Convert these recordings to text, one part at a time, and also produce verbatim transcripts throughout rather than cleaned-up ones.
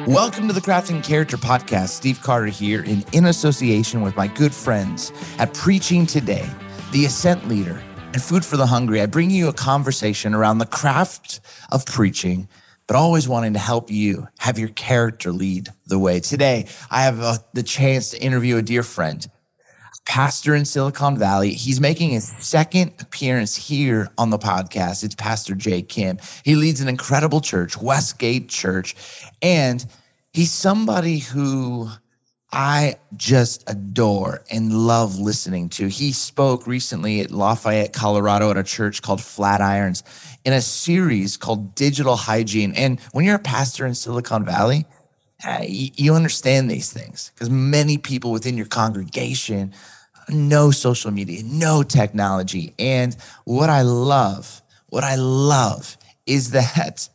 Welcome to the Crafting Character Podcast. Steve Carter here, and in association with my good friends at Preaching Today, The Ascent Leader, and Food for the Hungry, I bring you a conversation around the craft of preaching, but always wanting to help you have your character lead the way. Today, I have uh, the chance to interview a dear friend, pastor in Silicon Valley. He's making his second appearance here on the podcast. It's Pastor Jay Kim. He leads an incredible church, Westgate Church, and he's somebody who I just adore and love listening to. He spoke recently at Lafayette, Colorado at a church called Flatirons in a series called Digital Hygiene. And when you're a pastor in Silicon Valley, uh, you, you understand these things because many people within your congregation no social media, no technology. And what I love, what I love is that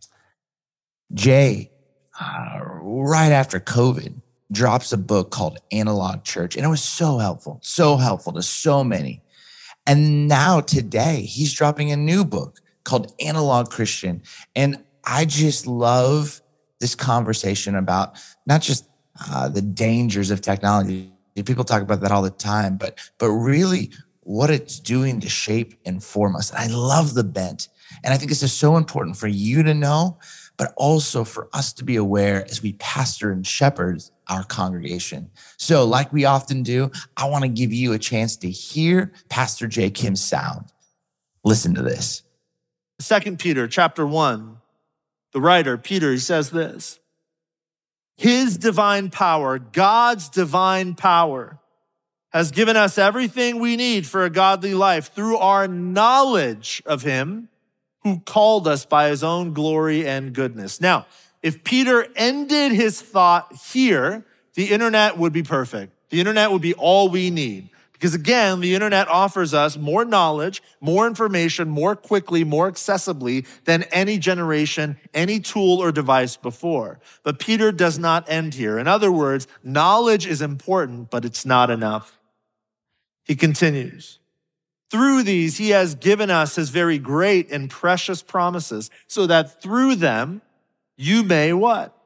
Jay, uh, right after COVID, drops a book called Analog Church. And it was so helpful, so helpful to so many. And now today, he's dropping a new book called Analog Christian. And I just love this conversation about not just uh, the dangers of technology. People talk about that all the time, but but really what it's doing to shape and form us. And I love the bent. And I think this is so important for you to know, but also for us to be aware as we pastor and shepherd our congregation. So like we often do, I want to give you a chance to hear Pastor Jay Kim's sound. Listen to this. Second Peter chapter one, the writer, Peter, he says this: His divine power, God's divine power, has given us everything we need for a godly life through our knowledge of him who called us by his own glory and goodness. Now, if Peter ended his thought here, the internet would be perfect. The internet would be all we need. Because again, the internet offers us more knowledge, more information, more quickly, more accessibly than any generation, any tool or device before. But Peter does not end here. In other words, knowledge is important, but it's not enough. He continues, through these, he has given us his very great and precious promises, so that through them, you may what?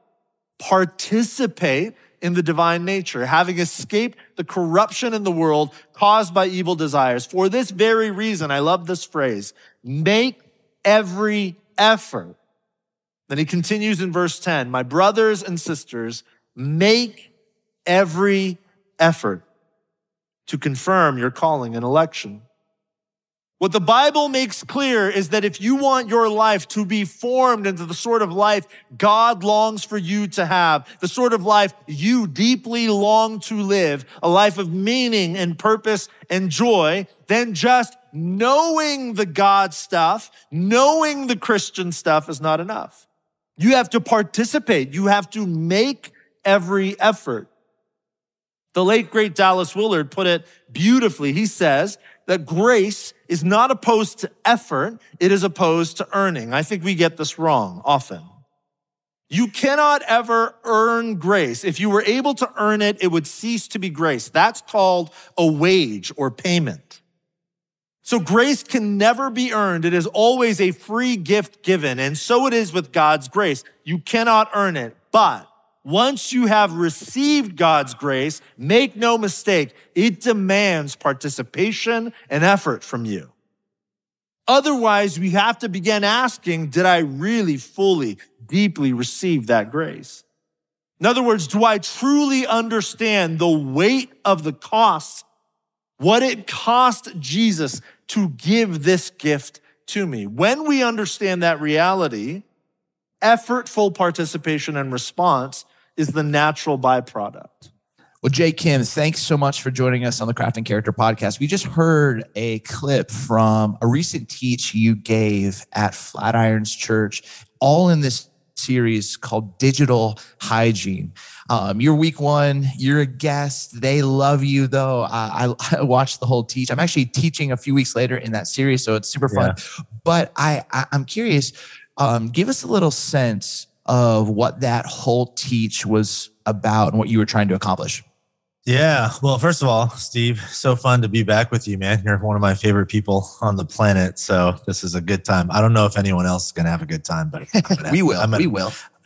Participate in the divine nature, having escaped the corruption in the world caused by evil desires. For this very reason, I love this phrase, make every effort. Then he continues in verse ten, my brothers and sisters, make every effort to confirm your calling and election. What the Bible makes clear is that if you want your life to be formed into the sort of life God longs for you to have, the sort of life you deeply long to live, a life of meaning and purpose and joy, then just knowing the God stuff, knowing the Christian stuff is not enough. You have to participate. You have to make every effort. The late, great Dallas Willard put it beautifully. He says that grace is not opposed to effort, it is opposed to earning. I think we get this wrong often. You cannot ever earn grace. If you were able to earn it, it would cease to be grace. That's called a wage or payment. So grace can never be earned. It is always a free gift given. And so it is with God's grace. You cannot earn it, but once you have received God's grace, make no mistake, it demands participation and effort from you. Otherwise, we have to begin asking, did I really fully, deeply receive that grace? In other words, do I truly understand the weight of the cost, what it cost Jesus to give this gift to me? When we understand that reality, effortful participation and response is the natural byproduct. Well, Jay Kim, thanks so much for joining us on the Crafting Character Podcast. We just heard a clip from a recent teach you gave at Flatirons Church, all in this series called Digital Hygiene. Um, you're week one, you're a guest. They love you though. I, I, I watched the whole teach. I'm actually teaching a few weeks later in that series, so it's super fun. Yeah. But I, I, I'm curious, um, give us a little sense of what that whole teach was about and what you were trying to accomplish. Yeah. Well, first of all, Steve, so fun to be back with you, man. You're one of my favorite people on the planet. So this is a good time. I don't know if anyone else is going to have a good time, but we will. I'm gonna, we will.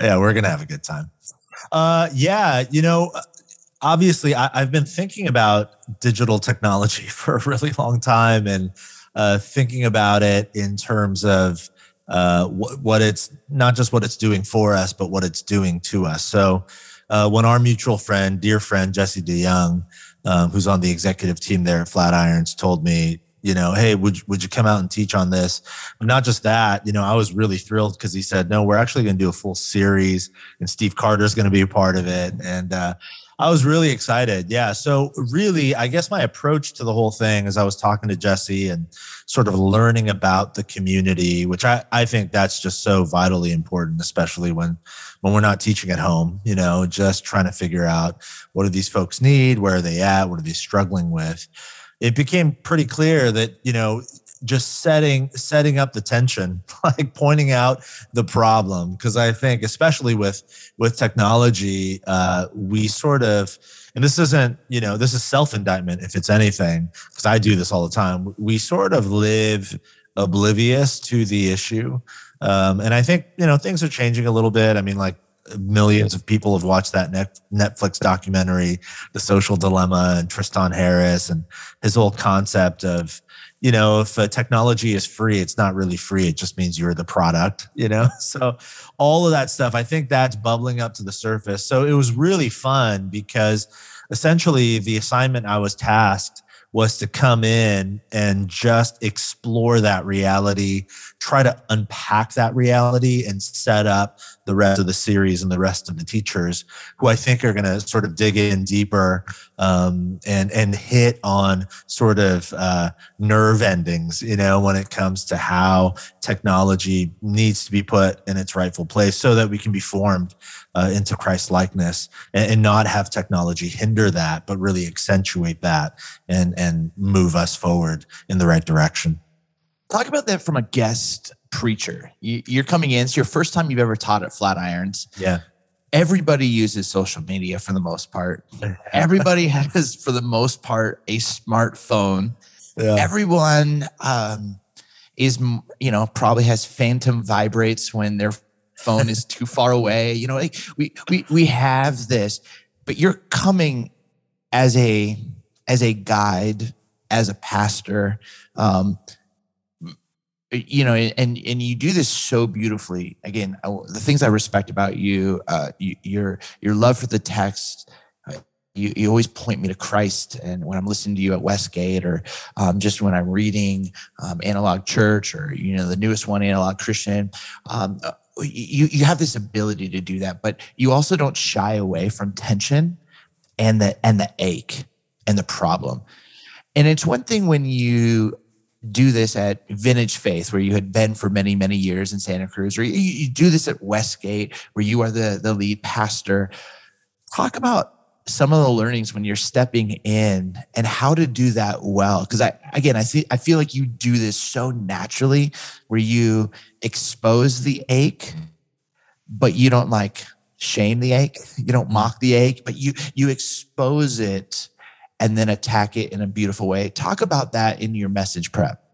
Yeah, we're going to have a good time. Uh, yeah, you know, obviously I, I've been thinking about digital technology for a really long time, and uh, thinking about it in terms of uh, wh- what it's not just what it's doing for us, but what it's doing to us. So uh, when our mutual friend, dear friend, Jesse DeYoung, um, who's on the executive team there at Flatirons, told me, you know, hey, would, would you come out and teach on this? But not just that, you know, I was really thrilled because he said, no, we're actually going to do a full series, and Steve Carter's going to be a part of it. And uh, I was really excited. Yeah. So really, I guess my approach to the whole thing is I was talking to Jesse and sort of learning about the community, which I, I think that's just so vitally important, especially when, when we're not teaching at home, you know, just trying to figure out what do these folks need? Where are they at? What are they struggling with? It became pretty clear that, you know, just setting setting up the tension, like pointing out the problem, because I think especially with with technology, uh, we sort of, and this isn't, you know, this is self-indictment if it's anything, because I do this all the time. We sort of live oblivious to the issue, um, and I think, you know, things are changing a little bit. I mean, like, millions of people have watched that net Netflix documentary, The Social Dilemma, and Tristan Harris, and his whole concept of, you know, if uh, technology is free, it's not really free. It just means you're the product, you know? So all of that stuff, I think that's bubbling up to the surface. So it was really fun because essentially the assignment I was tasked was to come in and just explore that reality, try to unpack that reality, and set up the rest of the series and the rest of the teachers who I think are going to sort of dig in deeper um, and and hit on sort of uh, nerve endings, you know, when it comes to how technology needs to be put in its rightful place so that we can be formed uh, into Christ likeness, and, and not have technology hinder that, but really accentuate that and and move us forward in the right direction. Talk about that from a guest preacher. You, you're coming in. It's your first time you've ever taught at Flatirons. Yeah. Everybody uses social media for the most part. Everybody has, for the most part, a smartphone. Yeah. Everyone um, is, you know, probably has phantom vibrates when their phone is too far away. You know, like we we we have this, but you're coming as a as a guide, as a pastor. Um, You know, and and you do this so beautifully. Again, the things I respect about you, uh, you your your love for the text. Uh, you you always point me to Christ, and when I'm listening to you at Westgate, or um, just when I'm reading um, Analog Church, or you know the newest one, Analog Christian, um, you you have this ability to do that, but you also don't shy away from tension and the and the ache and the problem. And it's one thing when you do this at Vintage Faith, where you had been for many, many years in Santa Cruz, or you, you do this at Westgate, where you are the, the lead pastor. Talk about some of the learnings when you're stepping in and how to do that well. Because I, again, I see, I feel like you do this so naturally, where you expose the ache, but you don't like shame the ache. You don't mock the ache, but you you expose it and then attack it in a beautiful way. Talk about that in your message prep.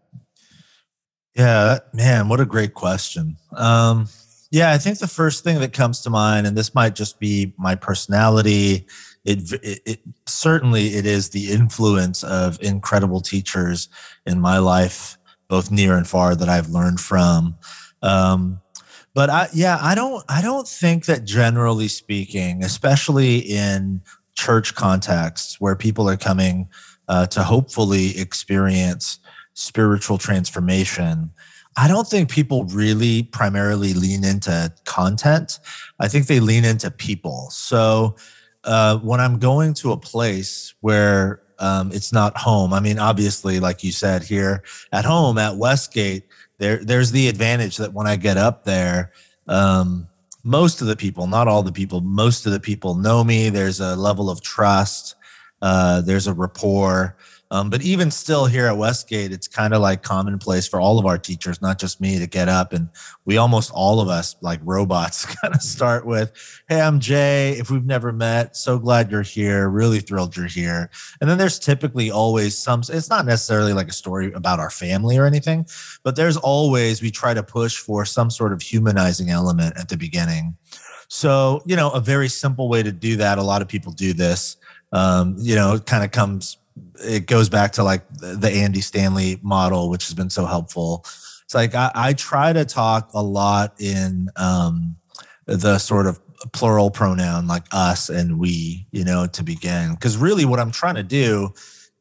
Yeah, man, what a great question. Um, yeah, I think the first thing that comes to mind, and this might just be my personality, it, it, it certainly it is the influence of incredible teachers in my life, both near and far, that I've learned from. Um, but I, yeah, I don't, I don't think that generally speaking, especially in church contexts where people are coming uh, to hopefully experience spiritual transformation, I don't think people really primarily lean into content. I think they lean into people. So uh, when I'm going to a place where um, it's not home, I mean, obviously, like you said, here at home at Westgate, there there's the advantage that when I get up there, um, most of the people, not all the people, most of the people know me. There's a level of trust. Uh, there's a rapport. Um, but even still here at Westgate, it's kind of like commonplace for all of our teachers, not just me, to get up. And we almost all of us, like robots, kind of start with, hey, I'm Jay. If we've never met, so glad you're here. Really thrilled you're here. And then there's typically always some, it's not necessarily like a story about our family or anything, but there's always, we try to push for some sort of humanizing element at the beginning. So, you know, a very simple way to do that, a lot of people do this, um, you know, it kind of comes, it goes back to like the, the Andy Stanley model, which has been so helpful. It's like, I, I try to talk a lot in um, the sort of plural pronoun, like us and we, you know, to begin. Because really what I'm trying to do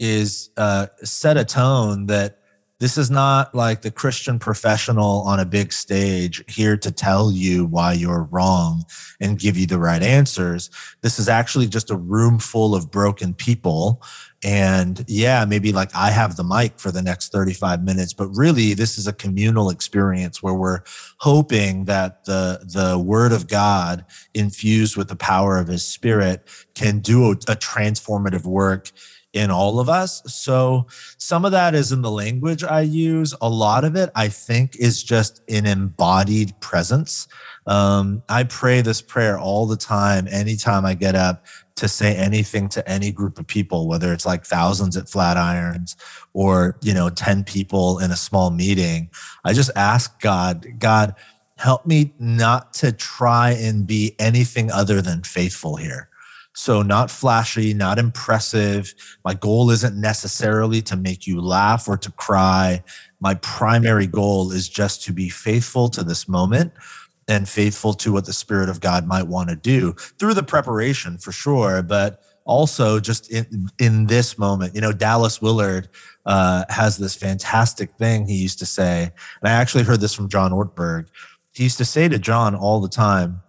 is uh, set a tone that this is not like the Christian professional on a big stage here to tell you why you're wrong and give you the right answers. This is actually just a room full of broken people. And yeah, maybe like I have the mic for the next thirty-five minutes, but really this is a communal experience where we're hoping that the, the word of God infused with the power of his spirit can do a, a transformative work in all of us. So some of that is in the language I use. A lot of it, I think, is just an embodied presence. Um, I pray this prayer all the time, anytime I get up to say anything to any group of people, whether it's like thousands at Flatirons or, you know, ten people in a small meeting. I just ask God, God, help me not to try and be anything other than faithful here. So not flashy, not impressive. My goal isn't necessarily to make you laugh or to cry. My primary goal is just to be faithful to this moment and faithful to what the Spirit of God might want to do through the preparation for sure, but also just in, in this moment. You know, Dallas Willard uh, has this fantastic thing he used to say, and I actually heard this from John Ortberg. He used to say to John all the time,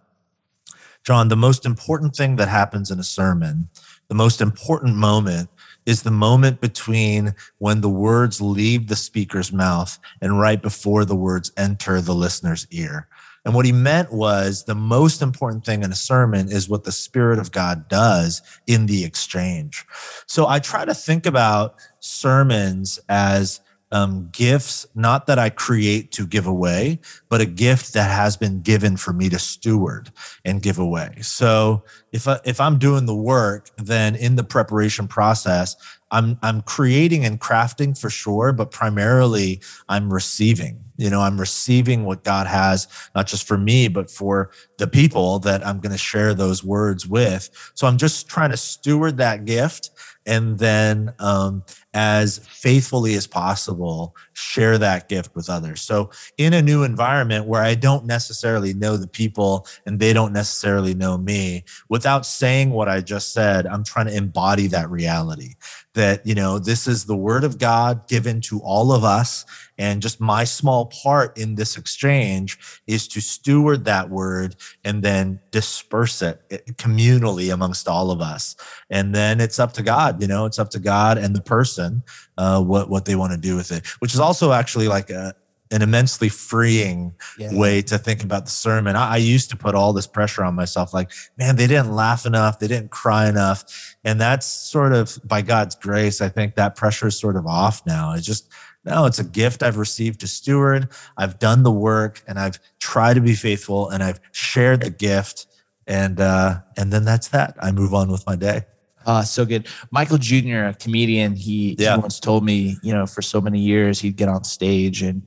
John, the most important thing that happens in a sermon, the most important moment is the moment between when the words leave the speaker's mouth and right before the words enter the listener's ear. And what he meant was the most important thing in a sermon is what the Spirit of God does in the exchange. So I try to think about sermons as Um, gifts, not that I create to give away, but a gift that has been given for me to steward and give away. So if I, if I'm doing the work, then in the preparation process, I'm I'm creating and crafting for sure, but primarily I'm receiving. You know, I'm receiving what God has, not just for me, but for the people that I'm going to share those words with. So I'm just trying to steward that gift, and then um, as faithfully as possible, share that gift with others. So in a new environment where I don't necessarily know the people and they don't necessarily know me, without saying what I just said, I'm trying to embody that reality that, you know, this is the word of God given to all of us. And just my small part in this exchange is to steward that word and then disperse it communally amongst all of us. And then it's up to God, you know, it's up to God and the person, uh, what, what they want to do with it, which is also actually like a, an immensely freeing yeah. way to think about the sermon. I, I used to put all this pressure on myself, like, man, they didn't laugh enough. They didn't cry enough. And that's sort of by God's grace. I think that pressure is sort of off now. It's just, no, it's a gift I've received to steward. I've done the work and I've tried to be faithful and I've shared the gift. And, uh, and then that's that. I move on with my day. Uh, so good. Michael Junior, a comedian, he, yeah. he once told me, you know, for so many years he'd get on stage and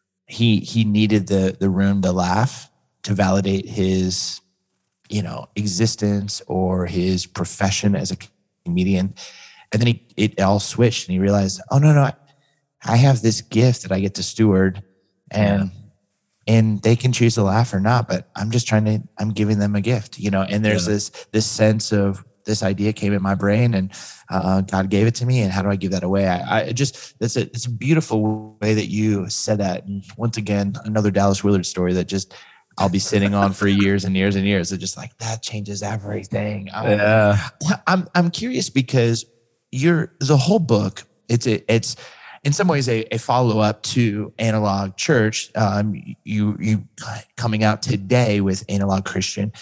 he he needed the the room to laugh to validate his, you know, existence or his profession as a comedian. And then he it all switched and he realized, oh no, no, I, I have this gift that I get to steward, and yeah. and they can choose to laugh or not, but I'm just trying to, I'm giving them a gift, you know, and there's yeah. this this sense of, this idea came in my brain and uh, God gave it to me. And how do I give that away? I, I just, that's a, it's a beautiful way that you said that. And once again, another Dallas Willard story that just, I'll be sitting on for years and years and years. It's just like, that changes everything. Yeah. Um, I'm, I'm curious because you're, the whole book, it's, a, it's in some ways a, a follow-up to Analog Church. Um, you, you coming out today with Analog Christian.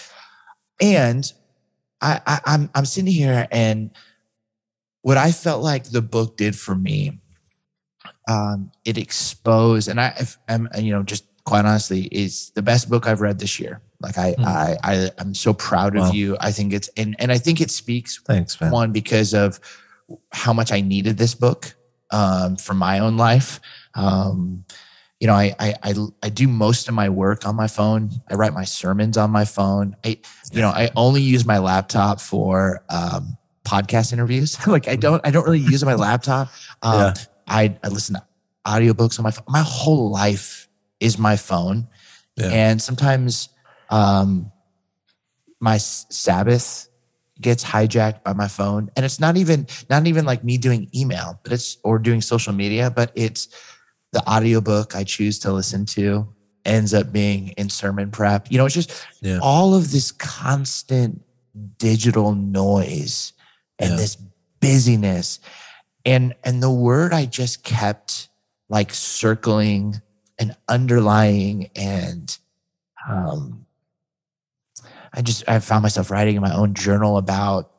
And I, I, I'm I'm sitting here, and what I felt like the book did for me, um, it exposed, and I, I'm you know just quite honestly, it's the best book I've read this year. Like I mm. I, I I'm so proud of wow. you. I think it's and and I think it speaks. Thanks, man. One, because of how much I needed this book um, for my own life. Um, you know, I, I, I, I do most of my work on my phone. I write my sermons on my phone. I, you know, I only use my laptop for, um, podcast interviews. Like I don't, I don't really use my laptop. Um, Yeah. I, I listen to audiobooks on my phone. My whole life is my phone. Yeah. And sometimes, um, my s- Sabbath gets hijacked by my phone, and it's not even, not even like me doing email, but it's, or doing social media, but it's, the audiobook I choose to listen to ends up being in sermon prep. You know, it's just Yeah. all of this constant digital noise and Yeah. this busyness. And, and the word I just kept like circling and underlying, and um, I just, I found myself writing in my own journal about,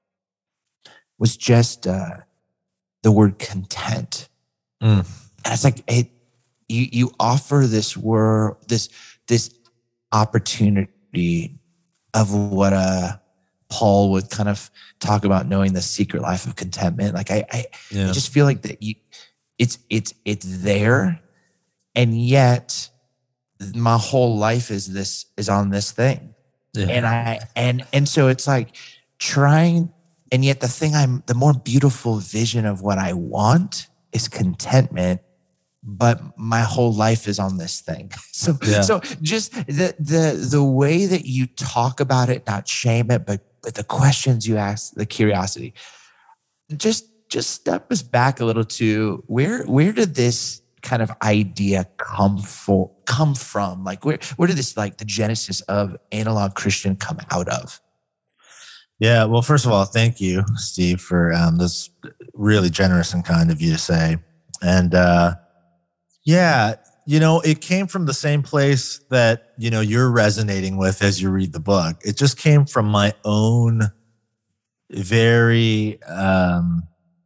was just uh, the word content. Mm. And it's like it, you you offer this word, this this opportunity of what uh Paul would kind of talk about, knowing the secret life of contentment. Like I I, Yeah. I just feel like that you, it's it's it's there, and yet my whole life is this is on this thing, Yeah. and I and and so it's like trying, and yet the thing I'm the more beautiful vision of what I want is contentment. But my whole life is on this thing. So, Yeah. so just the the the way that you talk about it, not shame it, but but the questions you ask, the curiosity. Just just step us back a little to where where did this kind of idea come for come from? Like where where did this, like the genesis of Analog Christian, come out of? Yeah. Well, first of all, thank you, Steve, for um, this really generous and kind of you to say. And uh, yeah, you know, it came from the same place that, you know, you're resonating with as you read the book. It just came from my own very, um,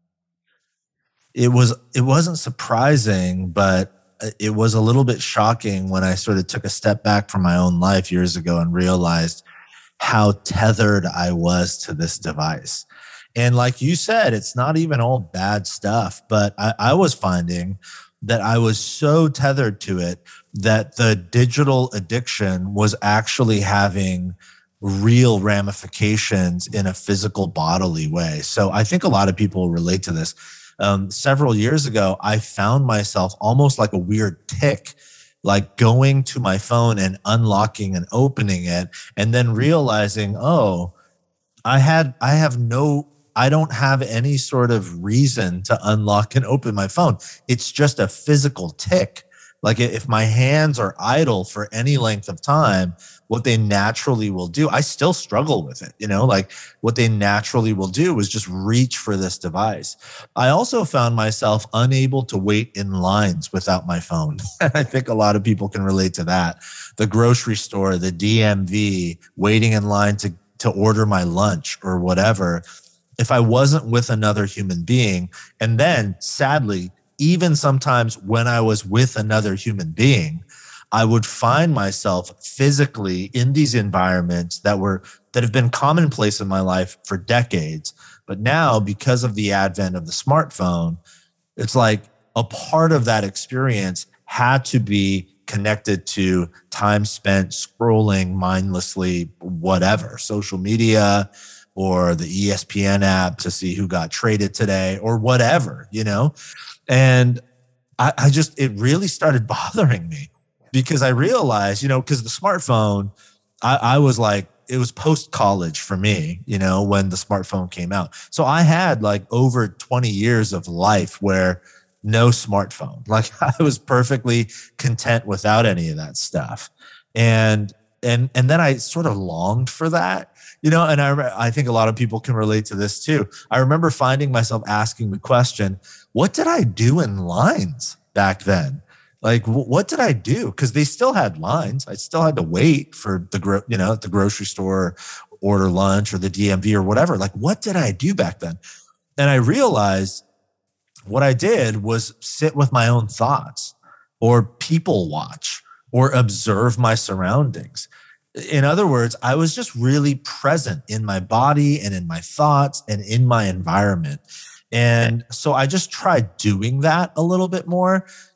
it was, it wasn't surprising, but it was a little bit shocking when I sort of took a step back from my own life years ago and realized how tethered I was to this device. And like you said, it's not even all bad stuff, but I, I was finding that I was so tethered to it that the digital addiction was actually having real ramifications in a physical bodily way. So I think a lot of people relate to this. Um, several years ago, I found myself almost like a weird tick, like going to my phone and unlocking and opening it, and then realizing, oh, I had, I have no, I don't have any sort of reason to unlock and open my phone. It's just a physical tick. Like if my hands are idle for any length of time, what they naturally will do, I still struggle with it, you know, like what they naturally will do is just reach for this device. I also found myself unable to wait in lines without my phone. I think a lot of people can relate to that. The grocery store, the D M V, waiting in line to, to order my lunch or whatever. If I wasn't with another human being, and then sadly, even sometimes when I was with another human being, I would find myself physically in these environments that were, that have been commonplace in my life for decades. But now, because of the advent of the smartphone, it's like a part of that experience had to be connected to time spent scrolling mindlessly, whatever, social media, or the E S P N app to see who got traded today or whatever, you know? And I, I just, it really started bothering me because I realized, you know, because the smartphone, I, I was like, it was post-college for me, you know, when the smartphone came out. So I had like over twenty years of life where no smartphone, like I was perfectly content without any of that stuff. And, and, and then I sort of longed for that. You know, and I, I think a lot of people can relate to this too. I remember finding myself asking the question, what did I do in lines back then? Like, w- what did I do? Because they still had lines. I still had to wait for the, gro- you know, at the grocery store, order lunch or the D M V or whatever. Like, what did I do back then? And I realized what I did was sit with my own thoughts or people watch or observe my surroundings. In other words, I was just really present in my body and in my thoughts and in my environment. And so I just tried doing that a little bit more.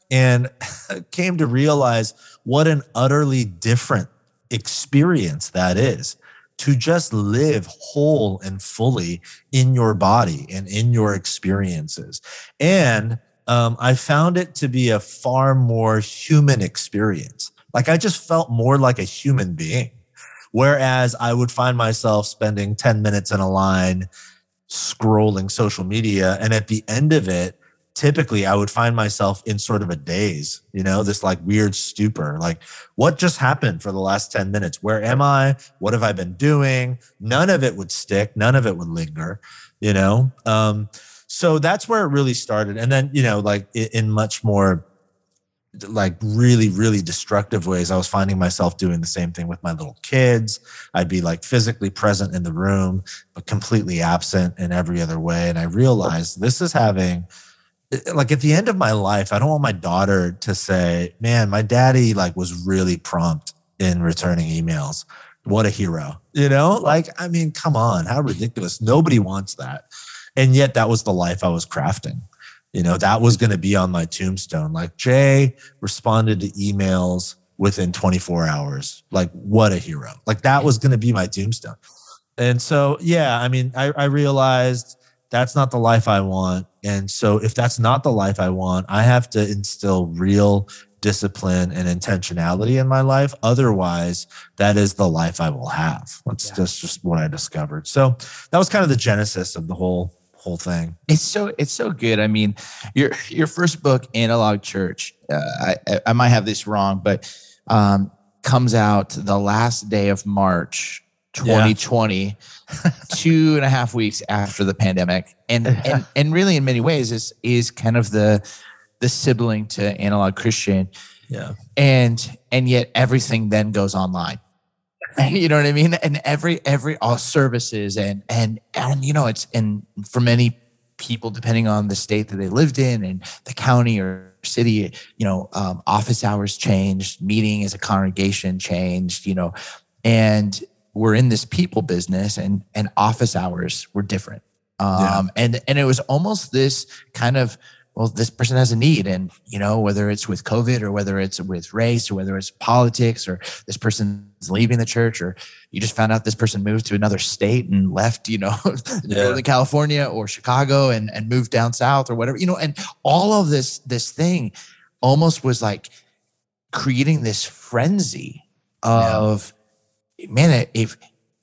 and came to realize what an utterly different experience that is, to just live whole and fully in your body and in your experiences. And um, I found it to be a far more human experience. Like I just felt more like a human being. Whereas I would find myself spending ten minutes in a line scrolling social media. And at the end of it, typically I would find myself in sort of a daze, you know, this like weird stupor, like what just happened for the last ten minutes? Where am I? What have I been doing? None of it would stick. None of it would linger, you know? Um, so that's where it really started. And then, you know, like in much more like really, really destructive ways, I was finding myself doing the same thing with my little kids. I'd be like physically present in the room, but completely absent in every other way. And I realized this is having, like at the end of my life, I don't want my daughter to say, man, my daddy like was really prompt in returning emails. What a hero, you know? Like, I mean, come on, how ridiculous. Nobody wants that. And yet that was the life I was crafting. You know, that was going to be on my tombstone. Like Jay responded to emails within twenty-four hours. Like what a hero. Like that was going to be my tombstone. And so, yeah, I mean, I, I realized that's not the life I want. And so if that's not the life I want, I have to instill real discipline and intentionality in my life. Otherwise, that is the life I will have. That's yeah. just, just what I discovered. So that was kind of the genesis of the whole whole thing. It's so it's so good. I mean, your your first book, Analog Church, uh, I I might have this wrong, but um, comes out the last day of March twenty twenty, yeah. two and a half weeks after the pandemic, and and and really in many ways is is kind of the the sibling to Analog Christian. Yeah, and and yet everything then goes online. You know what I mean? And every, every, all services and, and, and, you know, it's, and for many people, depending on the state that they lived in and the county or city, you know, um, office hours changed, meeting as a congregation changed, you know, and we're in this people business and, and office hours were different. Um, yeah. and, and it was almost this kind of, well, this person has a need. And, you know, whether it's with COVID or whether it's with race or whether it's politics or this person's leaving the church or you just found out this person moved to another state and left, you know, yeah. Northern California or Chicago and, and moved down south or whatever, you know, and all of this, this thing almost was like creating this frenzy of, yeah. man, if,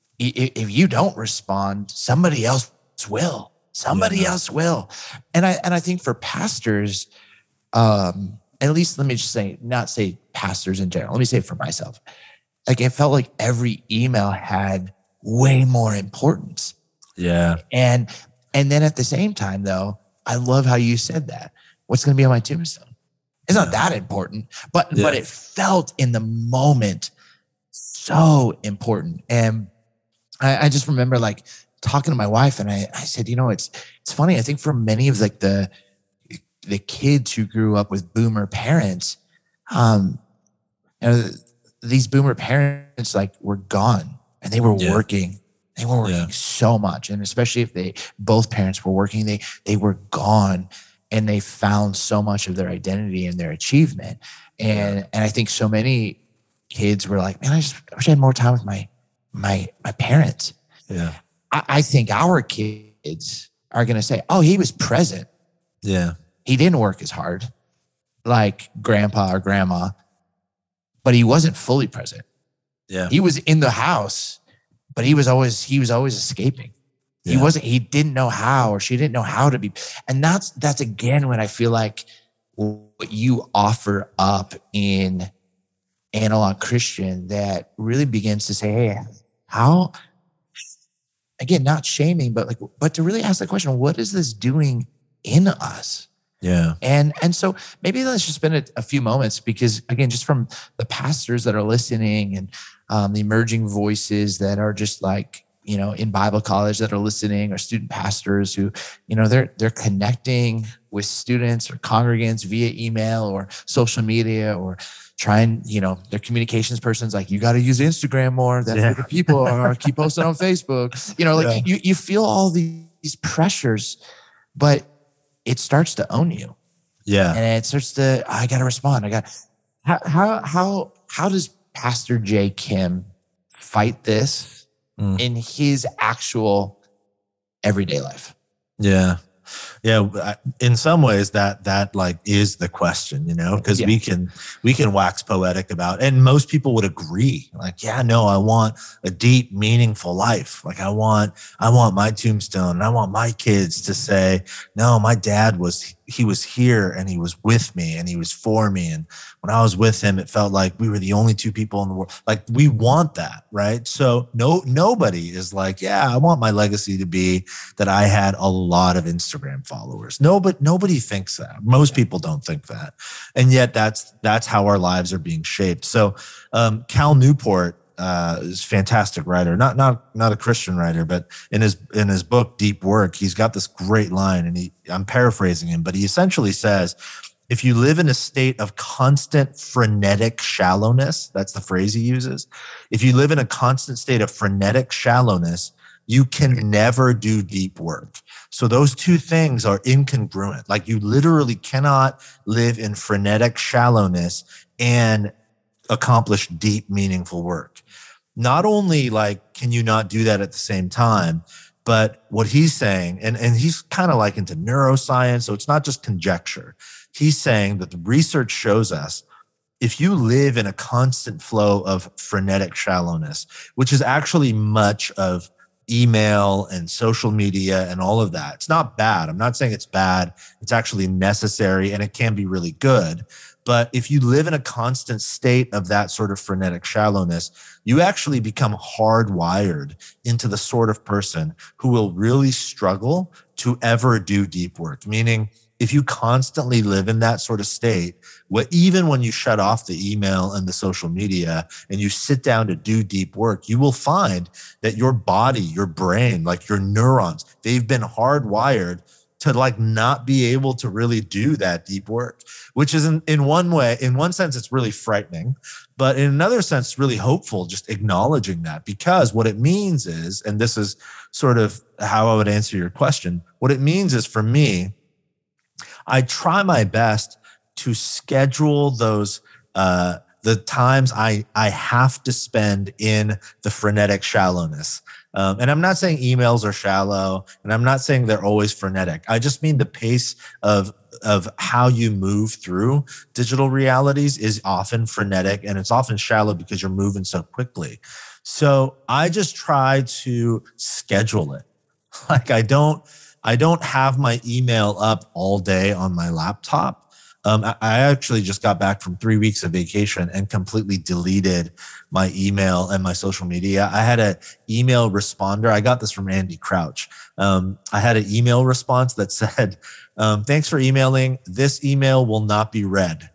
if you don't respond, somebody else will. Somebody yeah. else will. And I and I think for pastors, um, at least let me just say, not say pastors in general. Let me say it for myself. Like it felt like every email had way more importance. Yeah. And and then at the same time, though, I love how you said that. What's going to be on my tombstone? It's not yeah. that important, but yeah. but it felt in the moment so important. And I, I just remember like talking to my wife and I, I said, you know, it's, it's funny. I think for many of like the, the kids who grew up with boomer parents, um, you know, these boomer parents like were gone and they were yeah. working. They were working yeah. so much. And especially if they, both parents were working, they, they were gone and they found so much of their identity and their achievement. And, yeah. and I think so many kids were like, man, I just I wish I had more time with my, my, my parents. Yeah. I think our kids are going to say, oh, he was present. Yeah. He didn't work as hard like grandpa or grandma, but he wasn't fully present. Yeah. He was in the house, but he was always, he was always escaping. Yeah. He wasn't, he didn't know how, or she didn't know how to be. And that's, that's again, when I feel like what you offer up in Analog Christian that really begins to say, hey, how, again, not shaming, but like, but to really ask the question, what is this doing in us? Yeah. And, and so maybe let's just spend a, a few moments because again, just from the pastors that are listening and um, the emerging voices that are just like, you know, in Bible college that are listening or student pastors who, you know, they're, they're connecting with students or congregants via email or social media or trying, you know, their communications person's like, you got to use Instagram more. That's yeah. where the people are. Keep posting on Facebook. You know, like yeah. you, you feel all these pressures, but it starts to own you. Yeah. And it starts to, I got to respond. I got, how, how, how, how does Pastor Jay Kim fight this mm. in his actual everyday life? Yeah. Yeah, in some ways that that like is the question, you know, because yeah. we can we can wax poetic about, and most people would agree. Like, yeah, no, I want a deep, meaningful life. Like, I want I want my tombstone, and I want my kids to say, no, my dad was he was here, and he was with me, and he was for me, and when I was with him, it felt like we were the only two people in the world. Like, we want that, right? So no, nobody is like, yeah, I want my legacy to be that I had a lot of Instagram followers. No, but nobody thinks that. Most people don't think that, and yet that's that's how our lives are being shaped. So um, Cal Newport uh, is a fantastic writer, not not not a Christian writer, but in his in his book Deep Work, he's got this great line, and he I'm paraphrasing him, but he essentially says, if you live in a state of constant frenetic shallowness, that's the phrase he uses. If you live in a constant state of frenetic shallowness, you can never do deep work. So those two things are incongruent. Like, you literally cannot live in frenetic shallowness and accomplish deep, meaningful work. Not only like can you not do that at the same time, but what he's saying, and, and he's kind of like into neuroscience, so it's not just conjecture. He's saying that the research shows us if you live in a constant flow of frenetic shallowness, which is actually much of email and social media and all of that. It's not bad. I'm not saying it's bad. It's actually necessary, and it can be really good. But if you live in a constant state of that sort of frenetic shallowness, you actually become hardwired into the sort of person who will really struggle to ever do deep work. Meaning, if you constantly live in that sort of state, where even when you shut off the email and the social media and you sit down to do deep work, you will find that your body, your brain, like your neurons, they've been hardwired to like not be able to really do that deep work, which is in, in one way, in one sense, it's really frightening, but in another sense, really hopeful, just acknowledging that, because what it means is, and this is sort of how I would answer your question, what it means is, for me, I try my best to schedule those, uh, the times I, I have to spend in the frenetic shallowness. Um, and I'm not saying emails are shallow, and I'm not saying they're always frenetic. I just mean the pace of, of how you move through digital realities is often frenetic, and it's often shallow because you're moving so quickly. So I just try to schedule it. Like, I don't, I don't have my email up all day on my laptop. Um, I, I actually just got back from three weeks of vacation and completely deleted my email and my social media. I had an email responder. I got this from Andy Crouch. Um, I had an email response that said, um, thanks for emailing. This email will not be read.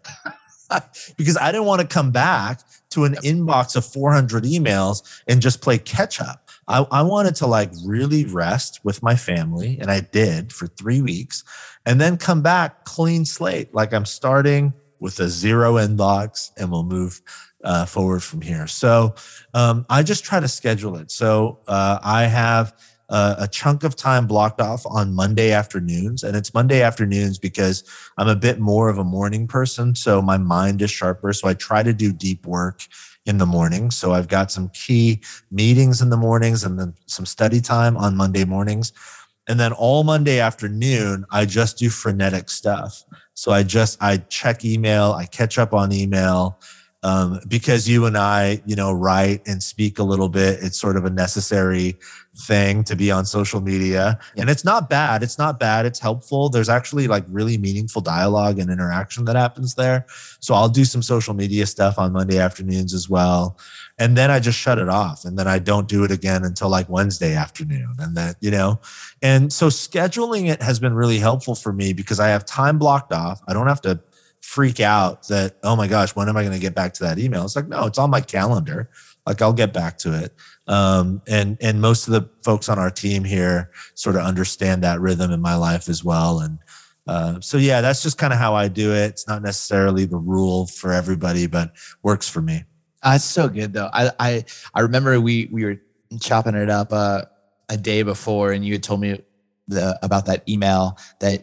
Because I didn't want to come back to an inbox of four hundred emails and just play catch up. I, I wanted to like really rest with my family, and I did for three weeks, and then come back clean slate. Like, I'm starting with a zero inbox, and we'll move uh, forward from here. So um, I just try to schedule it. So uh, I have uh, a chunk of time blocked off on Monday afternoons, and it's Monday afternoons because I'm a bit more of a morning person. So my mind is sharper. So I try to do deep work in the morning. So I've got some key meetings in the mornings, and then some study time on Monday mornings. And then all Monday afternoon, I just do frenetic stuff. So I just, I check email, I catch up on email, um, because you and I, you know, write and speak a little bit. It's sort of a necessary thing to be on social media. Yeah. And it's not bad. It's not bad. It's helpful. There's actually like really meaningful dialogue and interaction that happens there. So I'll do some social media stuff on Monday afternoons as well. And then I just shut it off. And then I don't do it again until like Wednesday afternoon. And then, you know, and so scheduling it has been really helpful for me because I have time blocked off. I don't have to freak out that, oh my gosh, when am I going to get back to that email? It's like, no, it's on my calendar. Like, I'll get back to it. Um, and, and most of the folks on our team here sort of understand that rhythm in my life as well. And, uh, so yeah, that's just kind of how I do it. It's not necessarily the rule for everybody, but works for me. That's so good though. I, I, I remember we, we were chopping it up, uh, a day before, and you had told me the, about that email that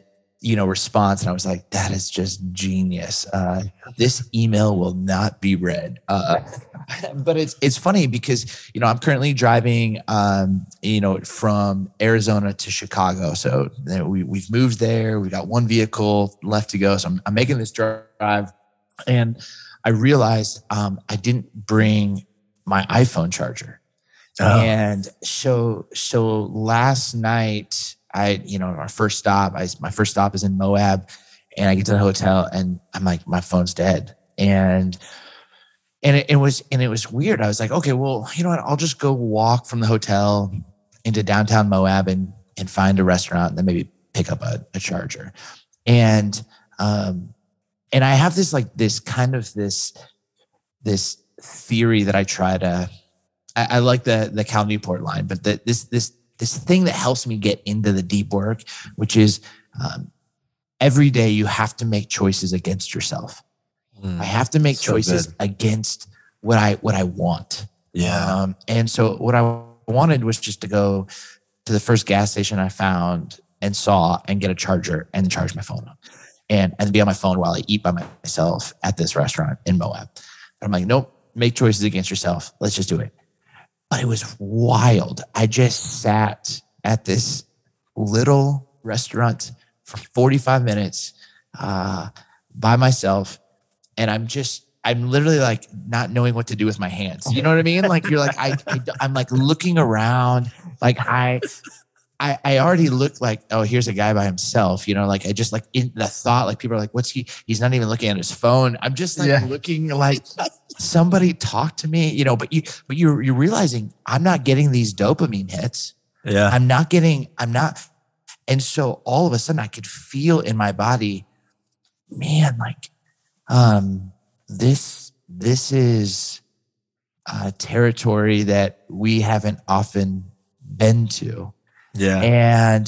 you know, response. And I was like, that is just genius. Uh, this email will not be read. Uh, but it's, it's funny because, you know, I'm currently driving, um, you know, from Arizona to Chicago. So you know, we, we've moved there. We got one vehicle left to go. So I'm, I'm making this drive, and I realized um, I didn't bring my iPhone charger. Oh. And so, so last night, I, you know, our first stop, I, my first stop is in Moab, and I get to the hotel and I'm like, my phone's dead. And, and it, it was, and it was weird. I was like, okay, well, you know what? I'll just go walk from the hotel into downtown Moab and, and find a restaurant and then maybe pick up a, a charger. And, um, and I have this, like this kind of this, this theory that I try to, I, I like the, the Cal Newport line, but the, this, this, this thing that helps me get into the deep work, which is um, every day you have to make choices against yourself. Mm, I have to make so choices good. against what I, what I want. Yeah. Um, and so what I wanted was just to go to the first gas station I found and saw and get a charger and charge my phone up and, and be on my phone while I eat by myself at this restaurant in Moab. But I'm like, nope, make choices against yourself. Let's just do it. But it was wild. I just sat at this little restaurant for forty-five minutes uh, by myself. And I'm just, I'm literally like not knowing what to do with my hands. You know what I mean? Like you're like, I, I I'm like looking around. Like I, I, I already look like, oh, here's a guy by himself. You know, like I just like in the thought, like people are like, what's he? He's not even looking at his phone. I'm just like yeah. looking like somebody talk to me, you know, but you, but you're, you're realizing I'm not getting these dopamine hits. Yeah. I'm not getting, I'm not. And so all of a sudden I could feel in my body, man, like, um, this, this is a territory that we haven't often been to. Yeah. And,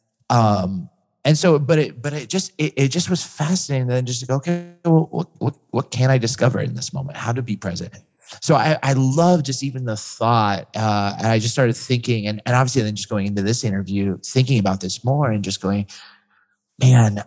um, and so, but it, but it just, it, it just was fascinating then just to go, okay, well, what, what, what can I discover in this moment? How to be present. So I, I love just even the thought, uh, and I just started thinking and, and obviously then just going into this interview, thinking about this more and just going, man,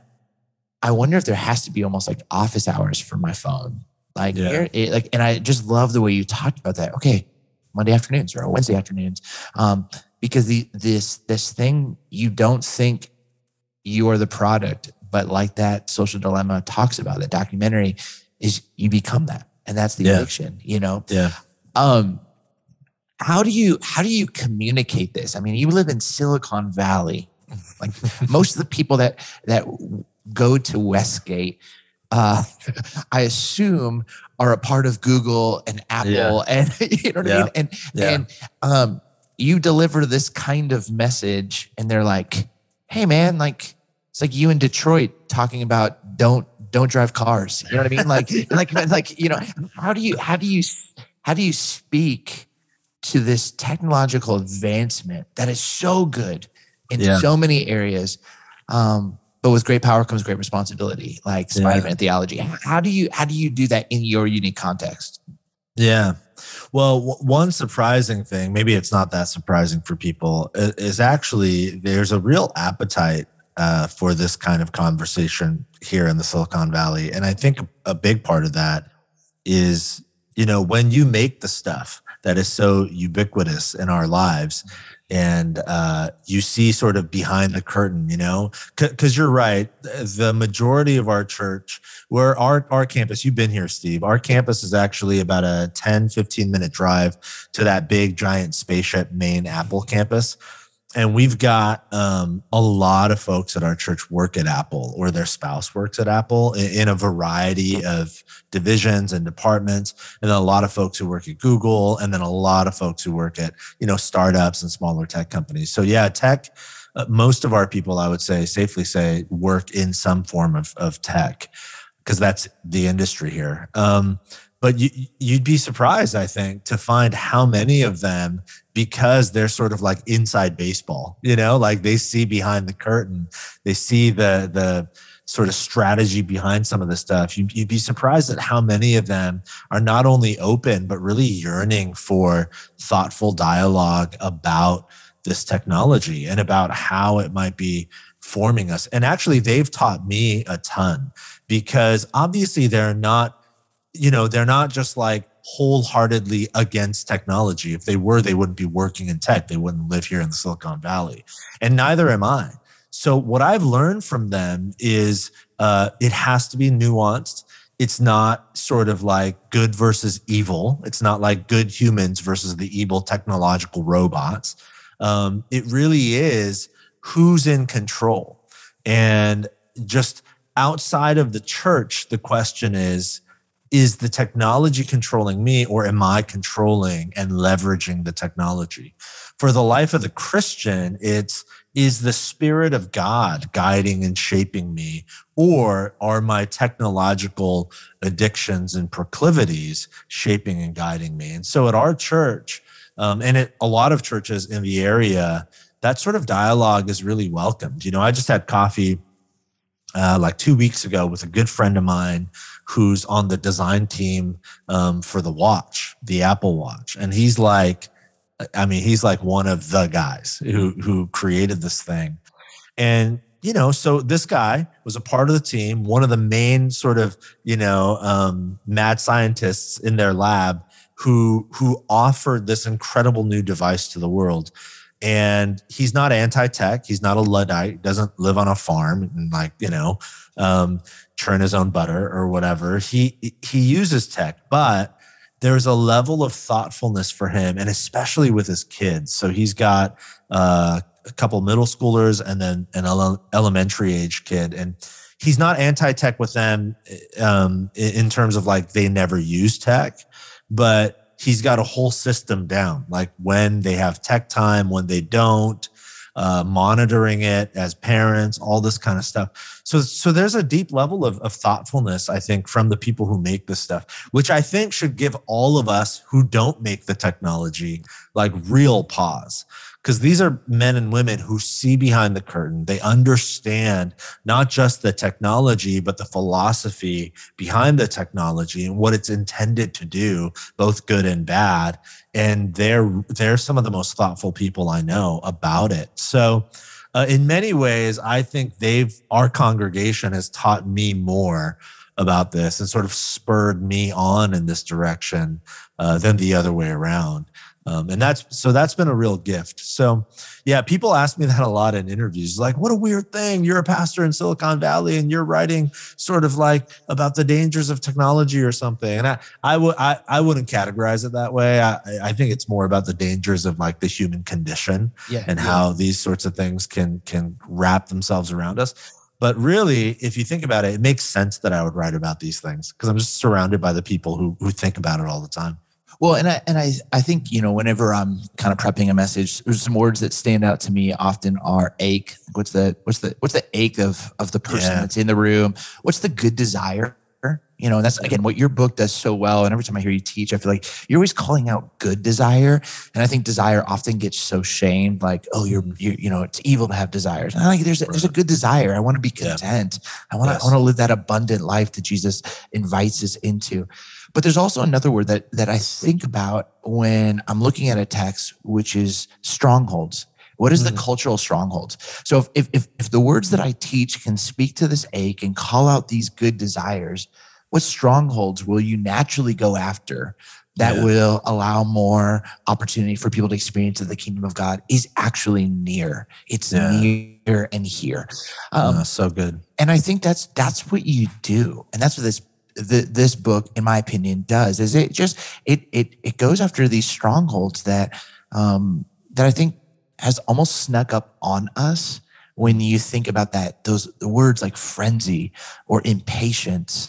I wonder if there has to be almost like office hours for my phone. Like, yeah. here, it, like, and I just love the way you talked about that. Okay. Monday afternoons or Wednesday afternoons. Um, Because the this this thing, you don't think you are the product, but like that Social Dilemma talks about, that documentary, is you become that, and that's the yeah. addiction. You know. Yeah. Um. How do you how do you communicate this? I mean, you live in Silicon Valley. Like most of the people that that go to Westgate, uh, I assume, are a part of Google and Apple, yeah. and you know what yeah. I mean. And yeah. and um. you deliver this kind of message and they're like, hey man, like, it's like you in Detroit talking about don't, don't drive cars. You know what I mean? Like, like, like, you know, how do you, how do you, how do you speak to this technological advancement that is so good in yeah. so many areas? Um, but with great power comes great responsibility, like Spider-Man yeah. theology. How do you, how do you do that in your unique context? Yeah. Well, w- one surprising thing, maybe it's not that surprising for people, is, is actually there's a real appetite uh, for this kind of conversation here in the Silicon Valley. And I think a big part of that is, you know, when you make the stuff that is so ubiquitous in our lives, and uh, you see sort of behind the curtain, you know, because you're right. The majority of our church, where our, our campus, you've been here, Steve, our campus is actually about a ten, fifteen minute drive to that big giant spaceship main Apple campus. And we've got um, a lot of folks at our church work at Apple, or their spouse works at Apple, in, in a variety of divisions and departments. And then a lot of folks who work at Google, and then a lot of folks who work at, you know, startups and smaller tech companies. So yeah, tech, uh, most of our people, I would say, safely say, work in some form of, of tech, because that's the industry here. Um, But you, you'd be surprised, I think, to find how many of them, because they're sort of like inside baseball, you know, like they see behind the curtain, they see the the sort of strategy behind some of the stuff. You'd, you'd be surprised at how many of them are not only open, but really yearning for thoughtful dialogue about this technology and about how it might be forming us. And actually, they've taught me a ton, because obviously they're not, you know, they're not just like wholeheartedly against technology. If they were, they wouldn't be working in tech. They wouldn't live here in the Silicon Valley. And neither am I. So what I've learned from them is uh, it has to be nuanced. It's not sort of like good versus evil. It's not like good humans versus the evil technological robots. Um, it really is who's in control. And just outside of the church, the question is, is the technology controlling me, or am I controlling and leveraging the technology? For the life of the Christian, it's, is the Spirit of God guiding and shaping me, or are my technological addictions and proclivities shaping and guiding me? And so at our church, um, and at a lot of churches in the area, that sort of dialogue is really welcomed. You know, I just had coffee uh, like two weeks ago with a good friend of mine who's on the design team um, for the watch, the Apple Watch. And he's like, I mean, he's like one of the guys who, who created this thing. And, you know, so this guy was a part of the team, one of the main sort of, you know, um, mad scientists in their lab who, who offered this incredible new device to the world. And he's not anti-tech. He's not a Luddite. Doesn't live on a farm and like, you know, um, churn his own butter or whatever. He, he uses tech, but there's a level of thoughtfulness for him, and especially with his kids. So he's got uh, a couple middle schoolers and then an ele- elementary age kid. And he's not anti-tech with them um, in terms of like they never use tech, but he's got a whole system down, like when they have tech time, when they don't, uh, monitoring it as parents, all this kind of stuff. So, so there's a deep level of, of thoughtfulness, I think, from the people who make this stuff, which I think should give all of us who don't make the technology like real pause. Because these are men and women who see behind the curtain. They understand not just the technology, but the philosophy behind the technology and what it's intended to do, both good and bad. And they're, they're some of the most thoughtful people I know about it. So uh, in many ways, I think they've, our congregation has taught me more about this and sort of spurred me on in this direction uh, than the other way around. Um, and that's, so that's been a real gift. So yeah, people ask me that a lot in interviews, like, what a weird thing. You're a pastor in Silicon Valley and you're writing sort of like about the dangers of technology or something. And I, I would, I, I wouldn't categorize it that way. I, I think it's more about the dangers of like the human condition yeah, and yeah. how these sorts of things can, can wrap themselves around us. But really, if you think about it, it makes sense that I would write about these things because I'm just surrounded by the people who, who think about it all the time. Well, and I and I I think, you know, whenever I'm kind of prepping a message, there's some words that stand out to me often are ache. What's the what's the what's the ache of of the person yeah. that's in the room? What's the good desire? You know, and that's again what your book does so well. And every time I hear you teach, I feel like you're always calling out good desire. And I think desire often gets so shamed, like, oh, you're you you know, it's evil to have desires. And I think there's a, there's a good desire. I want to be content. Yeah. I want to yes. I want to live that abundant life that Jesus invites us into. But there's also another word that that I think about when I'm looking at a text, which is strongholds. What is mm. the cultural strongholds? So if, if if if the words that I teach can speak to this ache and call out these good desires, what strongholds will you naturally go after that yeah. will allow more opportunity for people to experience that the kingdom of God is actually near? It's yeah. near and here. Um, oh, so good. And I think that's that's what you do, and that's what this. The, this book, in my opinion, does is it just it it it goes after these strongholds that um, that I think has almost snuck up on us when you think about that. Those words like frenzy or impatience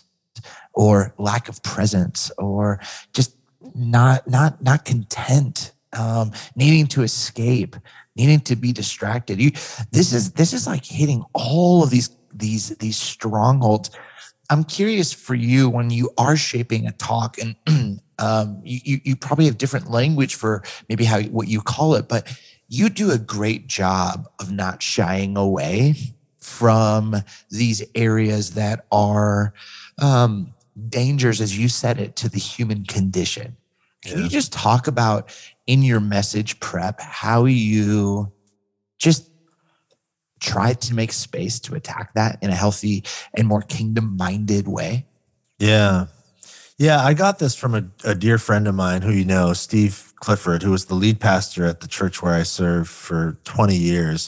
or lack of presence or just not not not content, um, needing to escape, needing to be distracted. You this is this is like hitting all of these these these strongholds. I'm curious for you when you are shaping a talk, and um, you, you probably have different language for maybe how what you call it, but you do a great job of not shying away from these areas that are um, dangers, as you said it, to the human condition. Can yeah. you just talk about in your message prep how you just tried to make space to attack that in a healthy and more kingdom-minded way? Yeah. Yeah, I got this from a, a dear friend of mine who you know, Steve Clifford, who was the lead pastor at the church where I served for twenty years.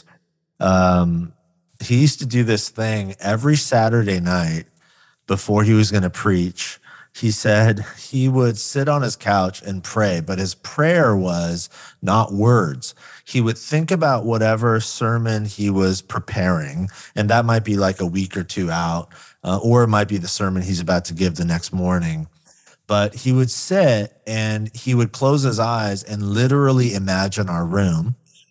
Um, he used to do this thing every Saturday night before he was going to preach. He said he would sit on his couch and pray, but his prayer was not words. He would think about whatever sermon he was preparing, and that might be like a week or two out, uh, or it might be the sermon he's about to give the next morning. But he would sit and he would close his eyes and literally imagine our room.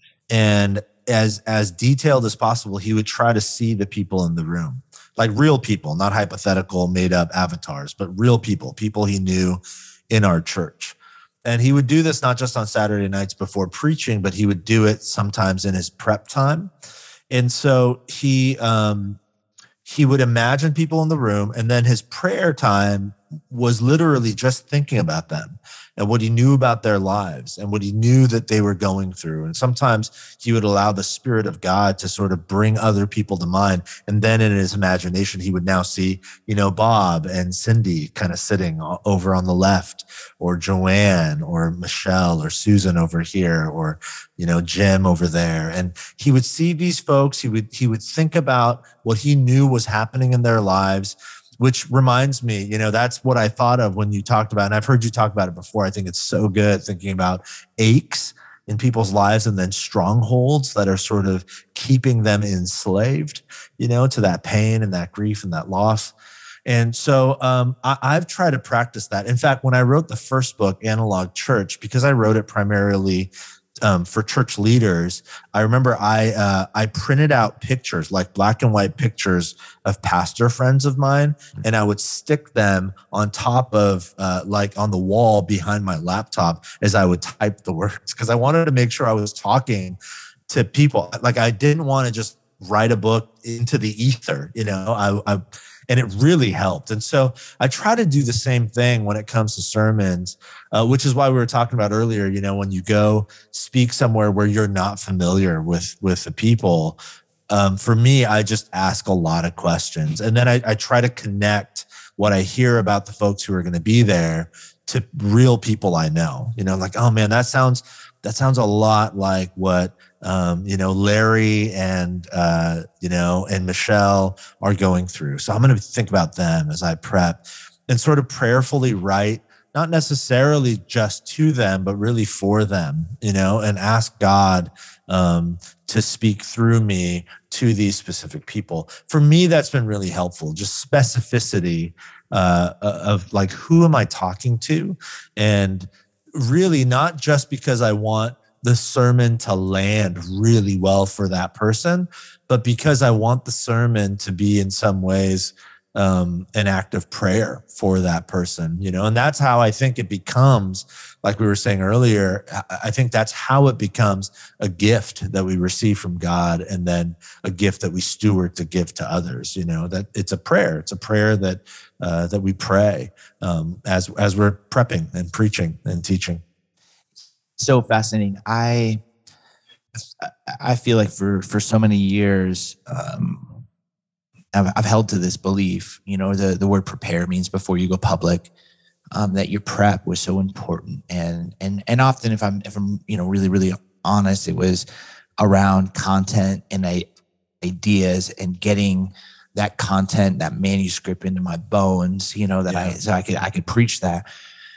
And as, as detailed as possible, he would try to see the people in the room, like real people, not hypothetical made up avatars, but real people, people he knew in our church. And he would do this not just on Saturday nights before preaching, but he would do it sometimes in his prep time. And so he, um, he would imagine people in the room, and then his prayer time was literally just thinking about them and what he knew about their lives and what he knew that they were going through. And sometimes he would allow the Spirit of God to sort of bring other people to mind. And then in his imagination, he would now see, you know, Bob and Cindy kind of sitting over on the left, or Joanne or Michelle or Susan over here, or, you know, Jim over there. And he would see these folks. He would, he would think about what he knew was happening in their lives, which reminds me, you know, that's what I thought of when you talked about, and I've heard you talk about it before. I think it's so good thinking about aches in people's lives and then strongholds that are sort of keeping them enslaved, you know, to that pain and that grief and that loss. And so um, I, I've tried to practice that. In fact, when I wrote the first book, Analog Church, because I wrote it primarily Um, for church leaders, I remember I uh, I printed out pictures, like black and white pictures of pastor friends of mine, and I would stick them on top of uh, like on the wall behind my laptop as I would type the words, because I wanted to make sure I was talking to people. Like, I didn't want to just write a book into the ether, you know. I, I and it really helped. And so I try to do the same thing when it comes to sermons, uh, which is why we were talking about earlier, you know, when you go speak somewhere where you're not familiar with, with the people, um, for me, I just ask a lot of questions. And then I, I try to connect what I hear about the folks who are going to be there to real people I know, you know, like, oh man, that sounds, that sounds a lot like what, Um, you know, Larry and, uh, you know, and Michelle are going through. So I'm going to think about them as I prep and sort of prayerfully write, not necessarily just to them, but really for them, you know, and ask God um, to speak through me to these specific people. For me, that's been really helpful. Just specificity uh, of like, who am I talking to? And really not just because I want the sermon to land really well for that person, but because I want the sermon to be in some ways um, an act of prayer for that person, you know. And that's how I think it becomes, like we were saying earlier, I think that's how it becomes a gift that we receive from God, and then a gift that we steward to give to others, you know, that it's a prayer. It's a prayer that uh, that we pray um, as as we're prepping and preaching and teaching. So fascinating. I I feel like for for so many years, um, I've, I've held to this belief. You know, the the word prepare means before you go public. Um, that your prep was so important, and and and often, if I'm if I'm you know really really honest, it was around content and I, ideas and getting that content, that manuscript into my bones. You know that yeah. I so I could I could preach that,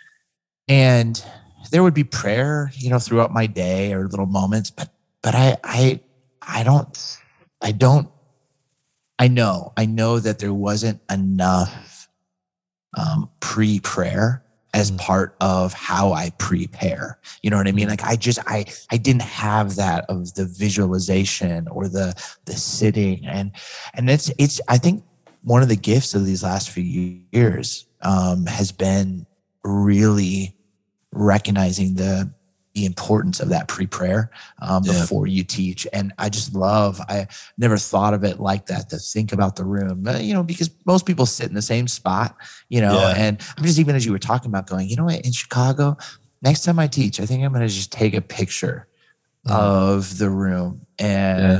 and there would be prayer, you know, throughout my day or little moments, but, but I, I, I don't, I don't, I know, I know that there wasn't enough um, pre-prayer as mm. part of how I prepare. You know what I mean? Like I just, I, I didn't have that of the visualization or the, the sitting. And, and it's, it's, I think one of the gifts of these last few years um, has been really recognizing the the importance of that pre-prayer um, yeah. before you teach. And I just love, I never thought of it like that, to think about the room, you know, because most people sit in the same spot, you know, yeah. and I'm just, even as you were talking about going, you know what, in Chicago, next time I teach, I think I'm going to just take a picture mm. of the room and,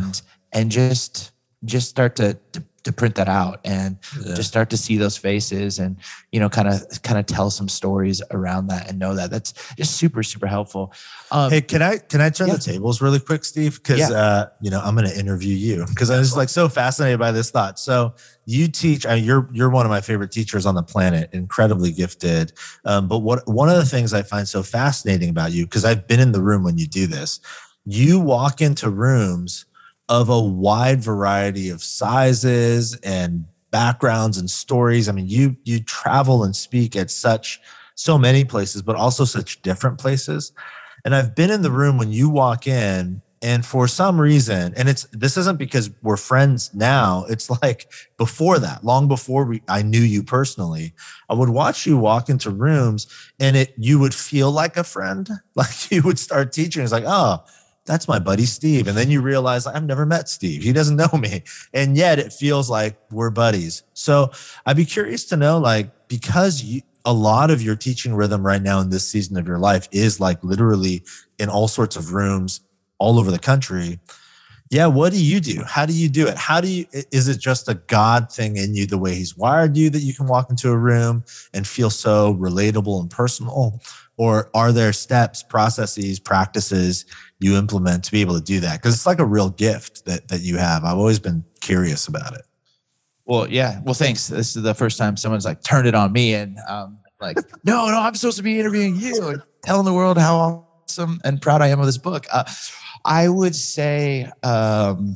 and just just start to to, to print that out and yeah. just start to see those faces and, you know, kind of kind of tell some stories around that and know that that's just super, super helpful. Um, hey, can I can I turn yeah. the tables really quick, Steve? Because yeah. uh, you know, I'm going to interview you because I was like so fascinated by this thought. So you teach. I mean, you're you're one of my favorite teachers on the planet, incredibly gifted. Um, but what one of the things I find so fascinating about you, because I've been in the room when you do this, you walk into rooms of a wide variety of sizes and backgrounds and stories. I mean, you you travel and speak at such so many places, but also such different places. And I've been in the room when you walk in, and for some reason, and it's this isn't because we're friends now. It's like before that, long before we I knew you personally, I would watch you walk into rooms, and it you would feel like a friend, like you would start teaching. It's like, oh, that's my buddy Steve. And then you realize I've never met Steve. He doesn't know me. And yet it feels like we're buddies. So I'd be curious to know, like, because you, a lot of your teaching rhythm right now in this season of your life is like literally in all sorts of rooms all over the country. Yeah. What do you do? How do you do it? How do you, is it just a God thing in you, the way he's wired you, that you can walk into a room and feel so relatable and personal? Or are there steps, processes, practices you implement to be able to do that? Because it's like a real gift that that you have. I've always been curious about it. Well, yeah. Well, thanks. This is the first time someone's like turned it on me and um, like, no, no, I'm supposed to be interviewing you and telling the world how awesome and proud I am of this book. Uh, I would say um,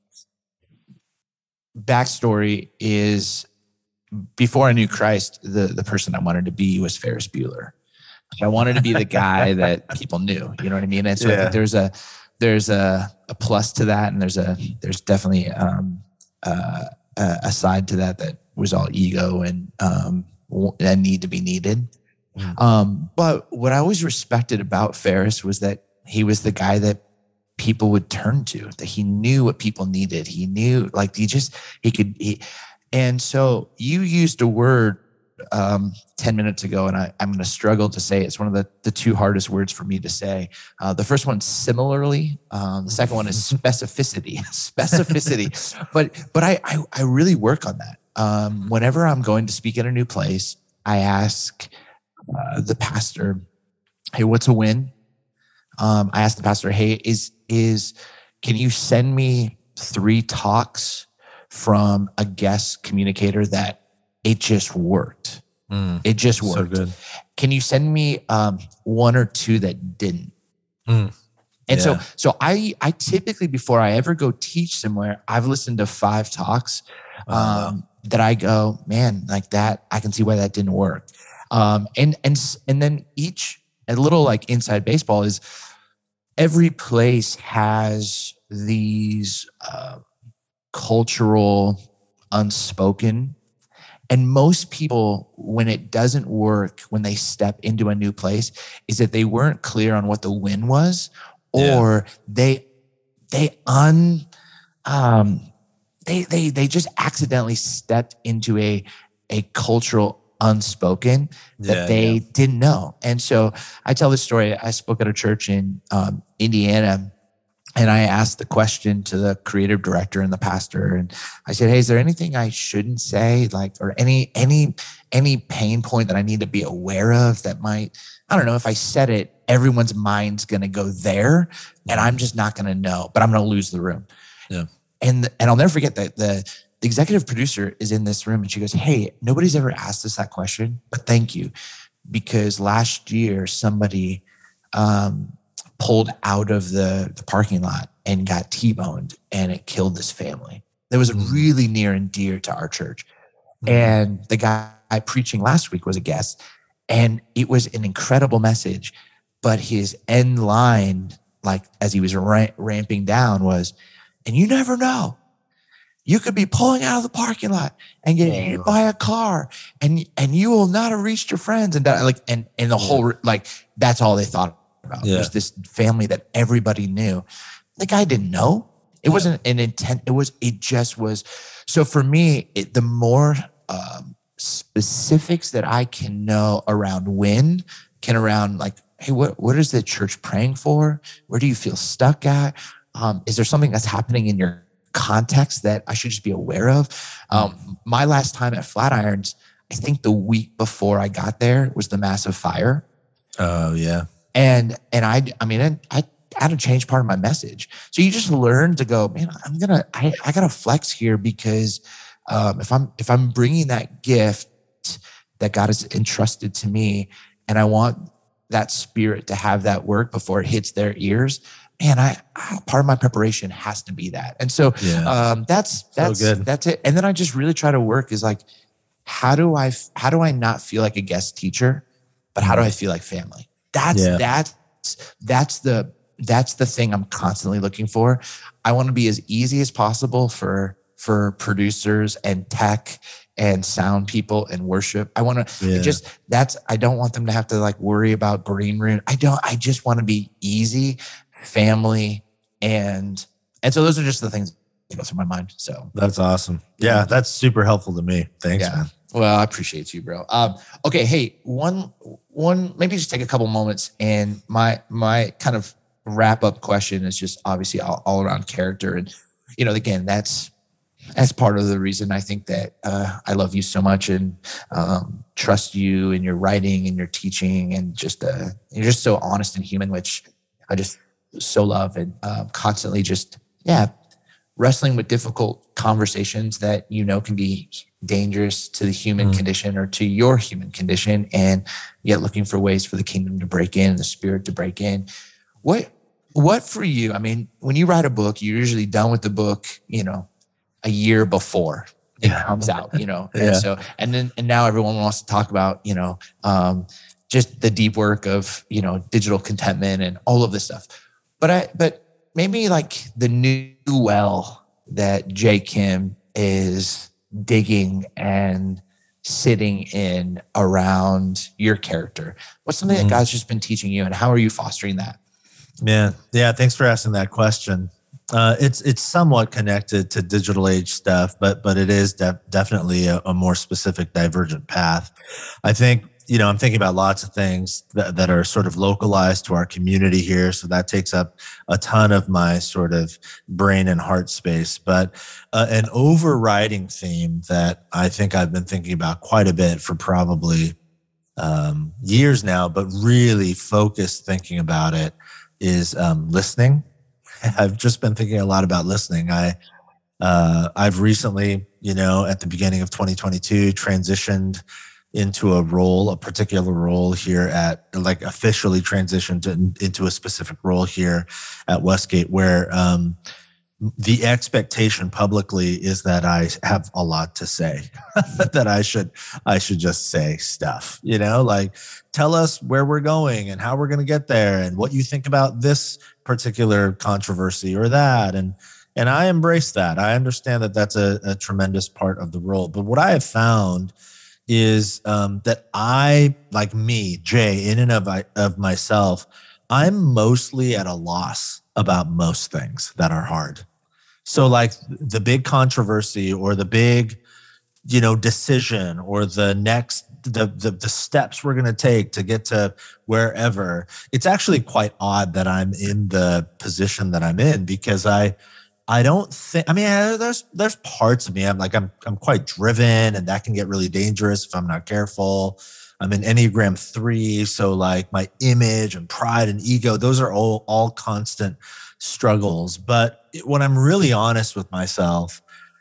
backstory is before I knew Christ, the the person I wanted to be was Ferris Bueller. I wanted to be the guy that people knew, you know what I mean? And so yeah. I think there's a, there's a, a plus to that. And there's a, there's definitely um, uh, a side to that, that was all ego and um, a need to be needed. Mm. Um, but what I always respected about Ferris was that he was the guy that people would turn to, that he knew what people needed. He knew, like, he just, he could, he, and so you used a word um, ten minutes ago, and I, I'm going to struggle to say it. It's one of the, the two hardest words for me to say. Uh, the first one, similarly. Um, the second one is specificity. Specificity. But but I, I I really work on that. Um, whenever I'm going to speak at a new place, I ask uh, the pastor, "Hey, what's a win?" Um, I ask the pastor, "Hey, is is can you send me three talks from a guest communicator that it just worked. Mm, it just worked. So good. Can you send me um, one or two that didn't?" Mm, and yeah. so, so I, I typically, before I ever go teach somewhere, I've listened to five talks um, uh, that I go, man, like that, I can see why that didn't work. Um, and, and, and then each, a little like inside baseball is every place has these uh, cultural unspoken. And most people, when it doesn't work, when they step into a new place, is that they weren't clear on what the win was, or yeah. they they un um they they they just accidentally stepped into a a cultural unspoken that yeah, they yeah. didn't know. And so I tell this story. I spoke at a church in um, Indiana. And I asked the question to the creative director and the pastor, and I said, "Hey, is there anything I shouldn't say, like, or any any any pain point that I need to be aware of that might, I don't know, if I said it, everyone's mind's going to go there, and I'm just not going to know, but I'm going to lose the room." Yeah. And and I'll never forget that the the executive producer is in this room, and she goes, "Hey, nobody's ever asked us that question, but thank you, because last year somebody." Um, pulled out of the, the parking lot and got T-boned, and it killed this family. That was really near and dear to our church. Mm-hmm. And the guy preaching last week was a guest, and it was an incredible message. But his end line, like as he was ra- ramping down, was, "And you never know. You could be pulling out of the parking lot and get hit oh. by a car, and and you will not have reached your friends." And that, like, and and the whole, like, that's all they thought about. Yeah. There's this family that everybody knew. The guy didn't know. It yeah. wasn't an intent. It was, it just was. So for me, it, the more um, specifics that I can know around when, can around like, hey, what, what is the church praying for? Where do you feel stuck at? Um, is there something that's happening in your context that I should just be aware of. Um, my last time at Flatirons, I think the week before I got there was the massive fire. Oh yeah. And, and I, I mean, I, I had to change part of my message. So you just learn to go, man, I'm going to, I, I got to flex here because um, if I'm, if I'm bringing that gift that God has entrusted to me and I want that spirit to have that work before it hits their ears, man, I, I part of my preparation has to be that. And so yeah. um, that's, that's, so good. that's it. And then I just really try to work is like, how do I, how do I not feel like a guest teacher, but how do I feel like family? That's, yeah. that's, that's the, that's the thing I'm constantly looking for. I want to be as easy as possible for, for producers and tech and sound people and worship. I want to yeah. just, that's, I don't want them to have to like worry about green room. I don't, I just want to be easy, family. And, and so those are just the things that go through my mind. So that's awesome. Yeah. That's super helpful to me. Thanks, yeah. man. Well, I appreciate you, bro. Um, okay. Hey, one, one, maybe just take a couple moments and my, my kind of wrap up question is just obviously all, all around character. And, you know, again, that's, that's part of the reason I think that uh, I love you so much and um, trust you in your writing and your teaching and just uh, you're just so honest and human, which I just so love and uh, constantly just, yeah, wrestling with difficult conversations that, you know, can be dangerous to the human mm. condition or to your human condition, and yet looking for ways for the kingdom to break in, the spirit to break in. What, what for you, I mean, when you write a book, you're usually done with the book, you know, a year before it yeah. comes out, you know? yeah. And so, and then, and now everyone wants to talk about, you know, um, just the deep work of, you know, digital contentment and all of this stuff. But I, but maybe like the new well that Jay Kim is digging and sitting in around your character. What's something mm-hmm. that God's just been teaching you and how are you fostering that? Man. Yeah. Thanks for asking that question. Uh, it's it's somewhat connected to digital age stuff, but but it is de- definitely a, a more specific divergent path. I think, you know, I'm thinking about lots of things that, that are sort of localized to our community here. So that takes up a ton of my sort of brain and heart space. But uh, an overriding theme that I think I've been thinking about quite a bit for probably um, years now, but really focused thinking about it is um, listening. I've just been thinking a lot about listening. I, uh, I've recently, you know, at the beginning of twenty twenty-two, transitioned into a role, a particular role here at, like officially transitioned in, into a specific role here at Westgate, where um, the expectation publicly is that I have a lot to say, that I should, I should just say stuff, you know, like tell us where we're going and how we're going to get there and what you think about this particular controversy or that. And, and I embrace that. I understand that that's a, a tremendous part of the role. But what I have found is um, that I, like me, Jay, in and of, of myself, I'm mostly at a loss about most things that are hard. So like the big controversy or the big, you know, decision or the next, the the, the steps we're going to take to get to wherever, it's actually quite odd that I'm in the position that I'm in because I, I don't think, I mean, there's, there's parts of me, I'm like, I'm, I'm quite driven and that can get really dangerous if I'm not careful. I'm an Enneagram three. So like my image and pride and ego, those are all, all constant struggles. But when I'm really honest with myself,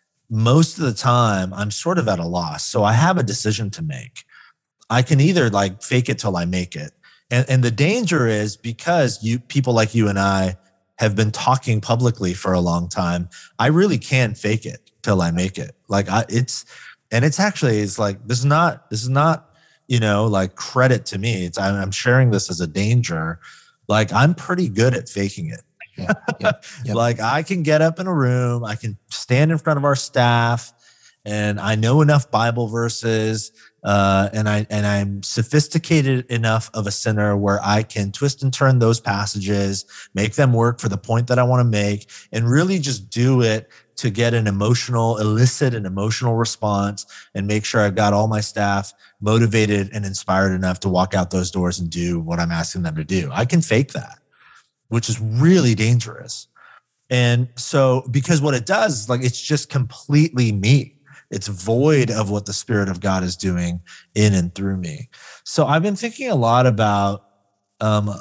most of the time I'm sort of at a loss. So I have a decision to make. I can either like fake it till I make it. And, and the danger is because you people like you and I have been talking publicly for a long time, I really can fake it till I make it. Like I, it's, and it's actually, it's like, this is not, this is not, you know, like credit to me. It's, I'm, I'm sharing this as a danger. Like I'm pretty good at faking it. Yeah, yeah, yeah. Like I can get up in a room, I can stand in front of our staff and I know enough Bible verses uh, and I, and I'm sophisticated enough of a sinner where I can twist and turn those passages, make them work for the point that I want to make, and really just do it to get an emotional, elicit an emotional response and make sure I've got all my staff motivated and inspired enough to walk out those doors and do what I'm asking them to do. I can fake that, which is really dangerous. And so, because what it does is like, it's just completely me. It's void of what the Spirit of God is doing in and through me. So I've been thinking a lot about um,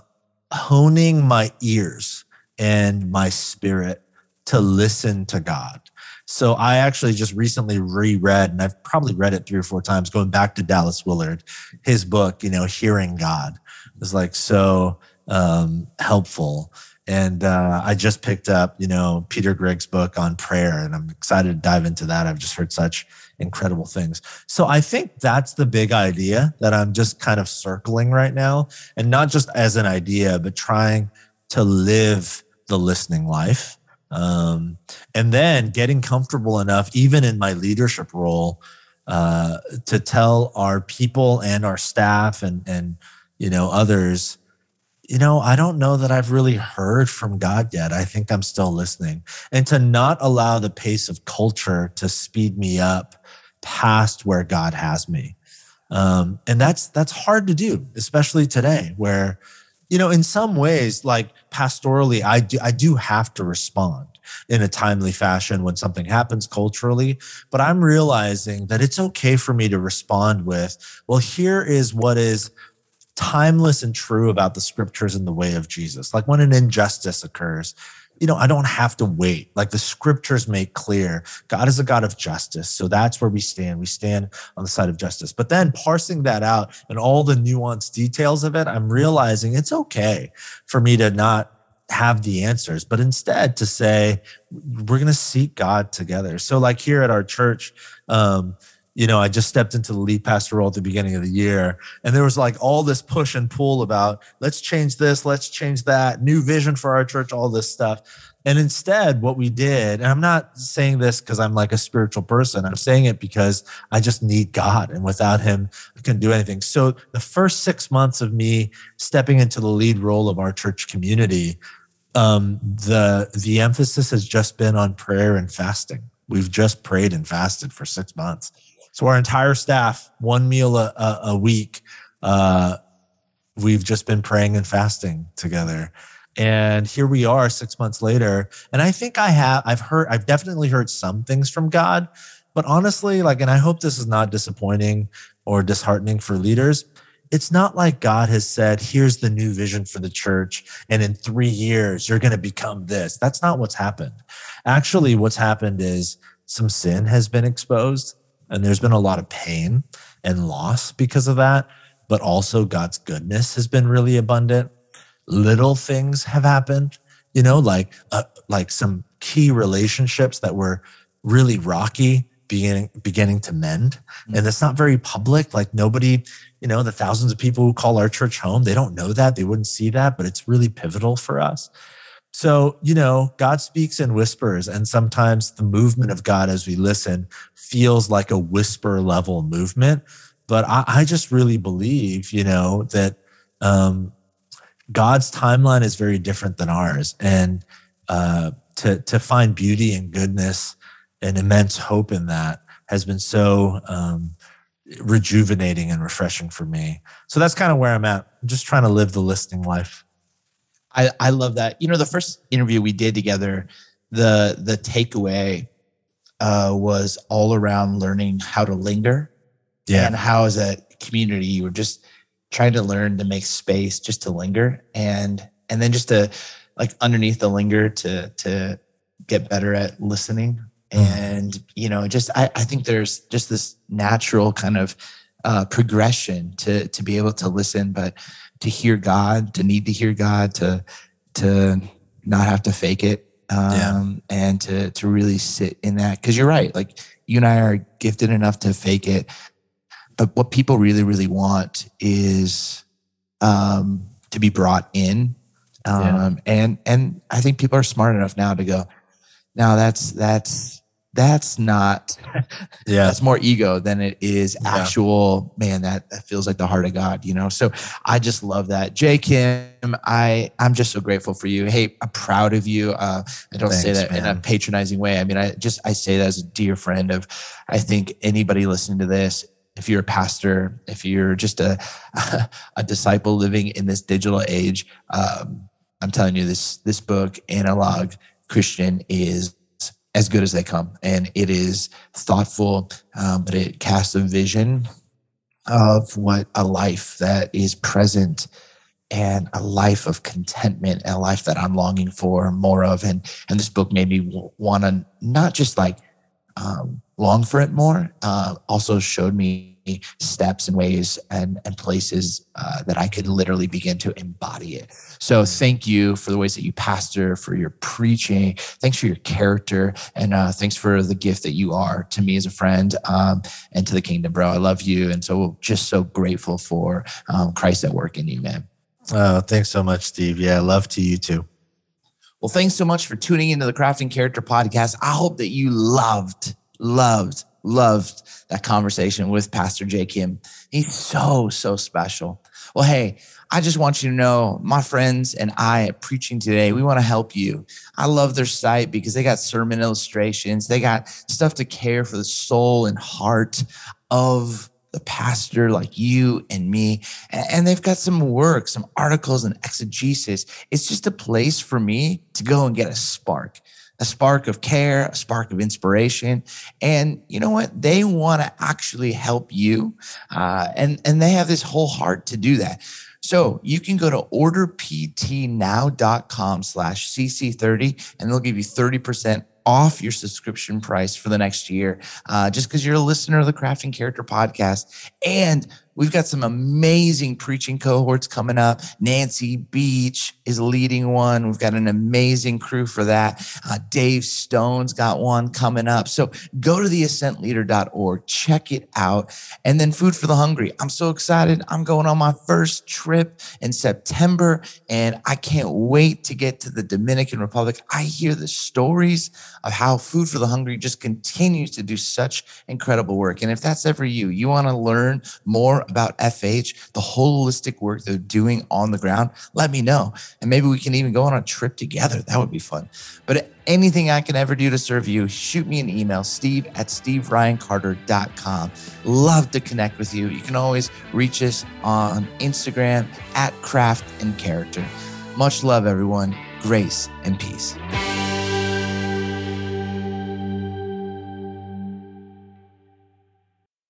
honing my ears and my spirit to listen to God. So I actually just recently reread, and I've probably read it three or four times, going back to Dallas Willard, his book, you know, Hearing God, is like so um, helpful. And uh, I just picked up, you know, Peter Gregg's book on prayer, and I'm excited to dive into that. I've just heard such incredible things. So I think that's the big idea that I'm just kind of circling right now, and not just as an idea, but trying to live the listening life. Um, and then getting comfortable enough, even in my leadership role, uh, to tell our people and our staff and, and, you know, others, you know, I don't know that I've really heard from God yet. I think I'm still listening, and to not allow the pace of culture to speed me up past where God has me. Um, and that's, that's hard to do, especially today where, you know, in some ways, like pastorally, I do, I do have to respond in a timely fashion when something happens culturally, but I'm realizing that it's okay for me to respond with, well, here is what is timeless and true about the scriptures and the way of Jesus. Like when an injustice occurs, you know, I don't have to wait. Like the scriptures make clear, God is a God of justice. So that's where we stand. We stand on the side of justice. But then parsing that out and all the nuanced details of it, I'm realizing it's okay for me to not have the answers, but instead to say, we're going to seek God together. So like here at our church, um, you know, I just stepped into the lead pastor role at the beginning of the year, and there was like all this push and pull about let's change this, let's change that, new vision for our church, all this stuff. And instead what we did, and I'm not saying this because I'm like a spiritual person, I'm saying it because I just need God, and without him, I couldn't do anything. So the first six months of me stepping into the lead role of our church community, um, the, the emphasis has just been on prayer and fasting. We've just prayed and fasted for six months. So our entire staff, one meal a, a, a week, uh, we've just been praying and fasting together. And here we are six months later. And I think I have, I've heard, I've definitely heard some things from God, but honestly, like, and I hope this is not disappointing or disheartening for leaders. It's not like God has said, here's the new vision for the church, and in three years, you're going to become this. That's not what's happened. Actually, what's happened is some sin has been exposed, and there's been a lot of pain and loss because of that. But also God's goodness has been really abundant. Little things have happened, you know, like uh, like some key relationships that were really rocky beginning beginning to mend. Mm-hmm. And that's not very public. Like nobody, you know, the thousands of people who call our church home, they don't know that. They wouldn't see that, but it's really pivotal for us. So, you know, God speaks in whispers, and sometimes the movement of God as we listen feels like a whisper level movement. But I, I just really believe, you know, that um, God's timeline is very different than ours. And uh, to, to find beauty and goodness and immense hope in that has been so um, rejuvenating and refreshing for me. So that's kind of where I'm at. I'm just trying to live the listening life. I, I love that. You know, the first interview we did together, the the takeaway uh, was all around learning how to linger, yeah, and how as a community you were just trying to learn to make space just to linger, and and then just to like underneath the linger to to get better at listening. Mm. And you know, just I, I think there's just this natural kind of uh, progression to to be able to listen, but to hear God, to need to hear God, to to not have to fake it, um, yeah. and to to really sit in that. Because you're right, like you and I are gifted enough to fake it, but what people really, really want is um, to be brought in, um, yeah. and and I think people are smart enough now to go, no, that's that's. That's not, yeah. That's more ego than it is actual, yeah. man, that, that feels like the heart of God, you know? So I just love that. J. Kim, I, I'm just so grateful for you. Hey, I'm proud of you. Uh, I don't Thanks, say that man. in a patronizing way. I mean, I just, I say that as a dear friend of, I think anybody listening to this, if you're a pastor, if you're just a, a disciple living in this digital age, um, I'm telling you this, this book, Analog, Christian is as good as they come. And it is thoughtful, um, but it casts a vision of what a life that is present and a life of contentment, and a life that I'm longing for more of. And, and this book made me w- want to not just like um, long for it more, uh, also showed me steps and ways and, and places uh, that I could literally begin to embody it. So thank you for the ways that you pastor, for your preaching. Thanks for your character. And uh, thanks for the gift that you are to me as a friend um, and to the kingdom, bro. I love you. And so just so grateful for um, Christ at work in you, man. Oh, thanks so much, Steve. Yeah, love to you too. Well, thanks so much for tuning into the Crafting Character podcast. I hope that you loved, loved, loved that conversation with Pastor J. Kim. He's so, so special. Well, hey, I just want you to know my friends and I at Preaching Today, we want to help you. I love their site because they got sermon illustrations. They got stuff to care for the soul and heart of the pastor like you and me. And they've got some work, some articles and exegesis. It's just a place for me to go and get a spark. A spark of care, a spark of inspiration. And you know what? They want to actually help you. Uh, and, and they have this whole heart to do that. So you can go to orderptnow.com slash CC30, and they'll give you thirty percent off your subscription price for the next year, uh, just because you're a listener of the Crafting Character podcast. And we've got some amazing preaching cohorts coming up. Nancy Beach is leading one. We've got an amazing crew for that. Uh, Dave Stone's got one coming up. So go to the ascent leader dot org, check it out. And then Food for the Hungry. I'm so excited. I'm going on my first trip in September, and I can't wait to get to the Dominican Republic. I hear the stories of how Food for the Hungry just continues to do such incredible work. And if that's ever you, you want to learn more about F H, the holistic work they're doing on the ground, let me know. And maybe we can even go on a trip together. That would be fun. But anything I can ever do to serve you, shoot me an email, steve at steve ryan carter dot com. Love to connect with you. You can always reach us on Instagram at Craft and Character. Much love, everyone. Grace and peace.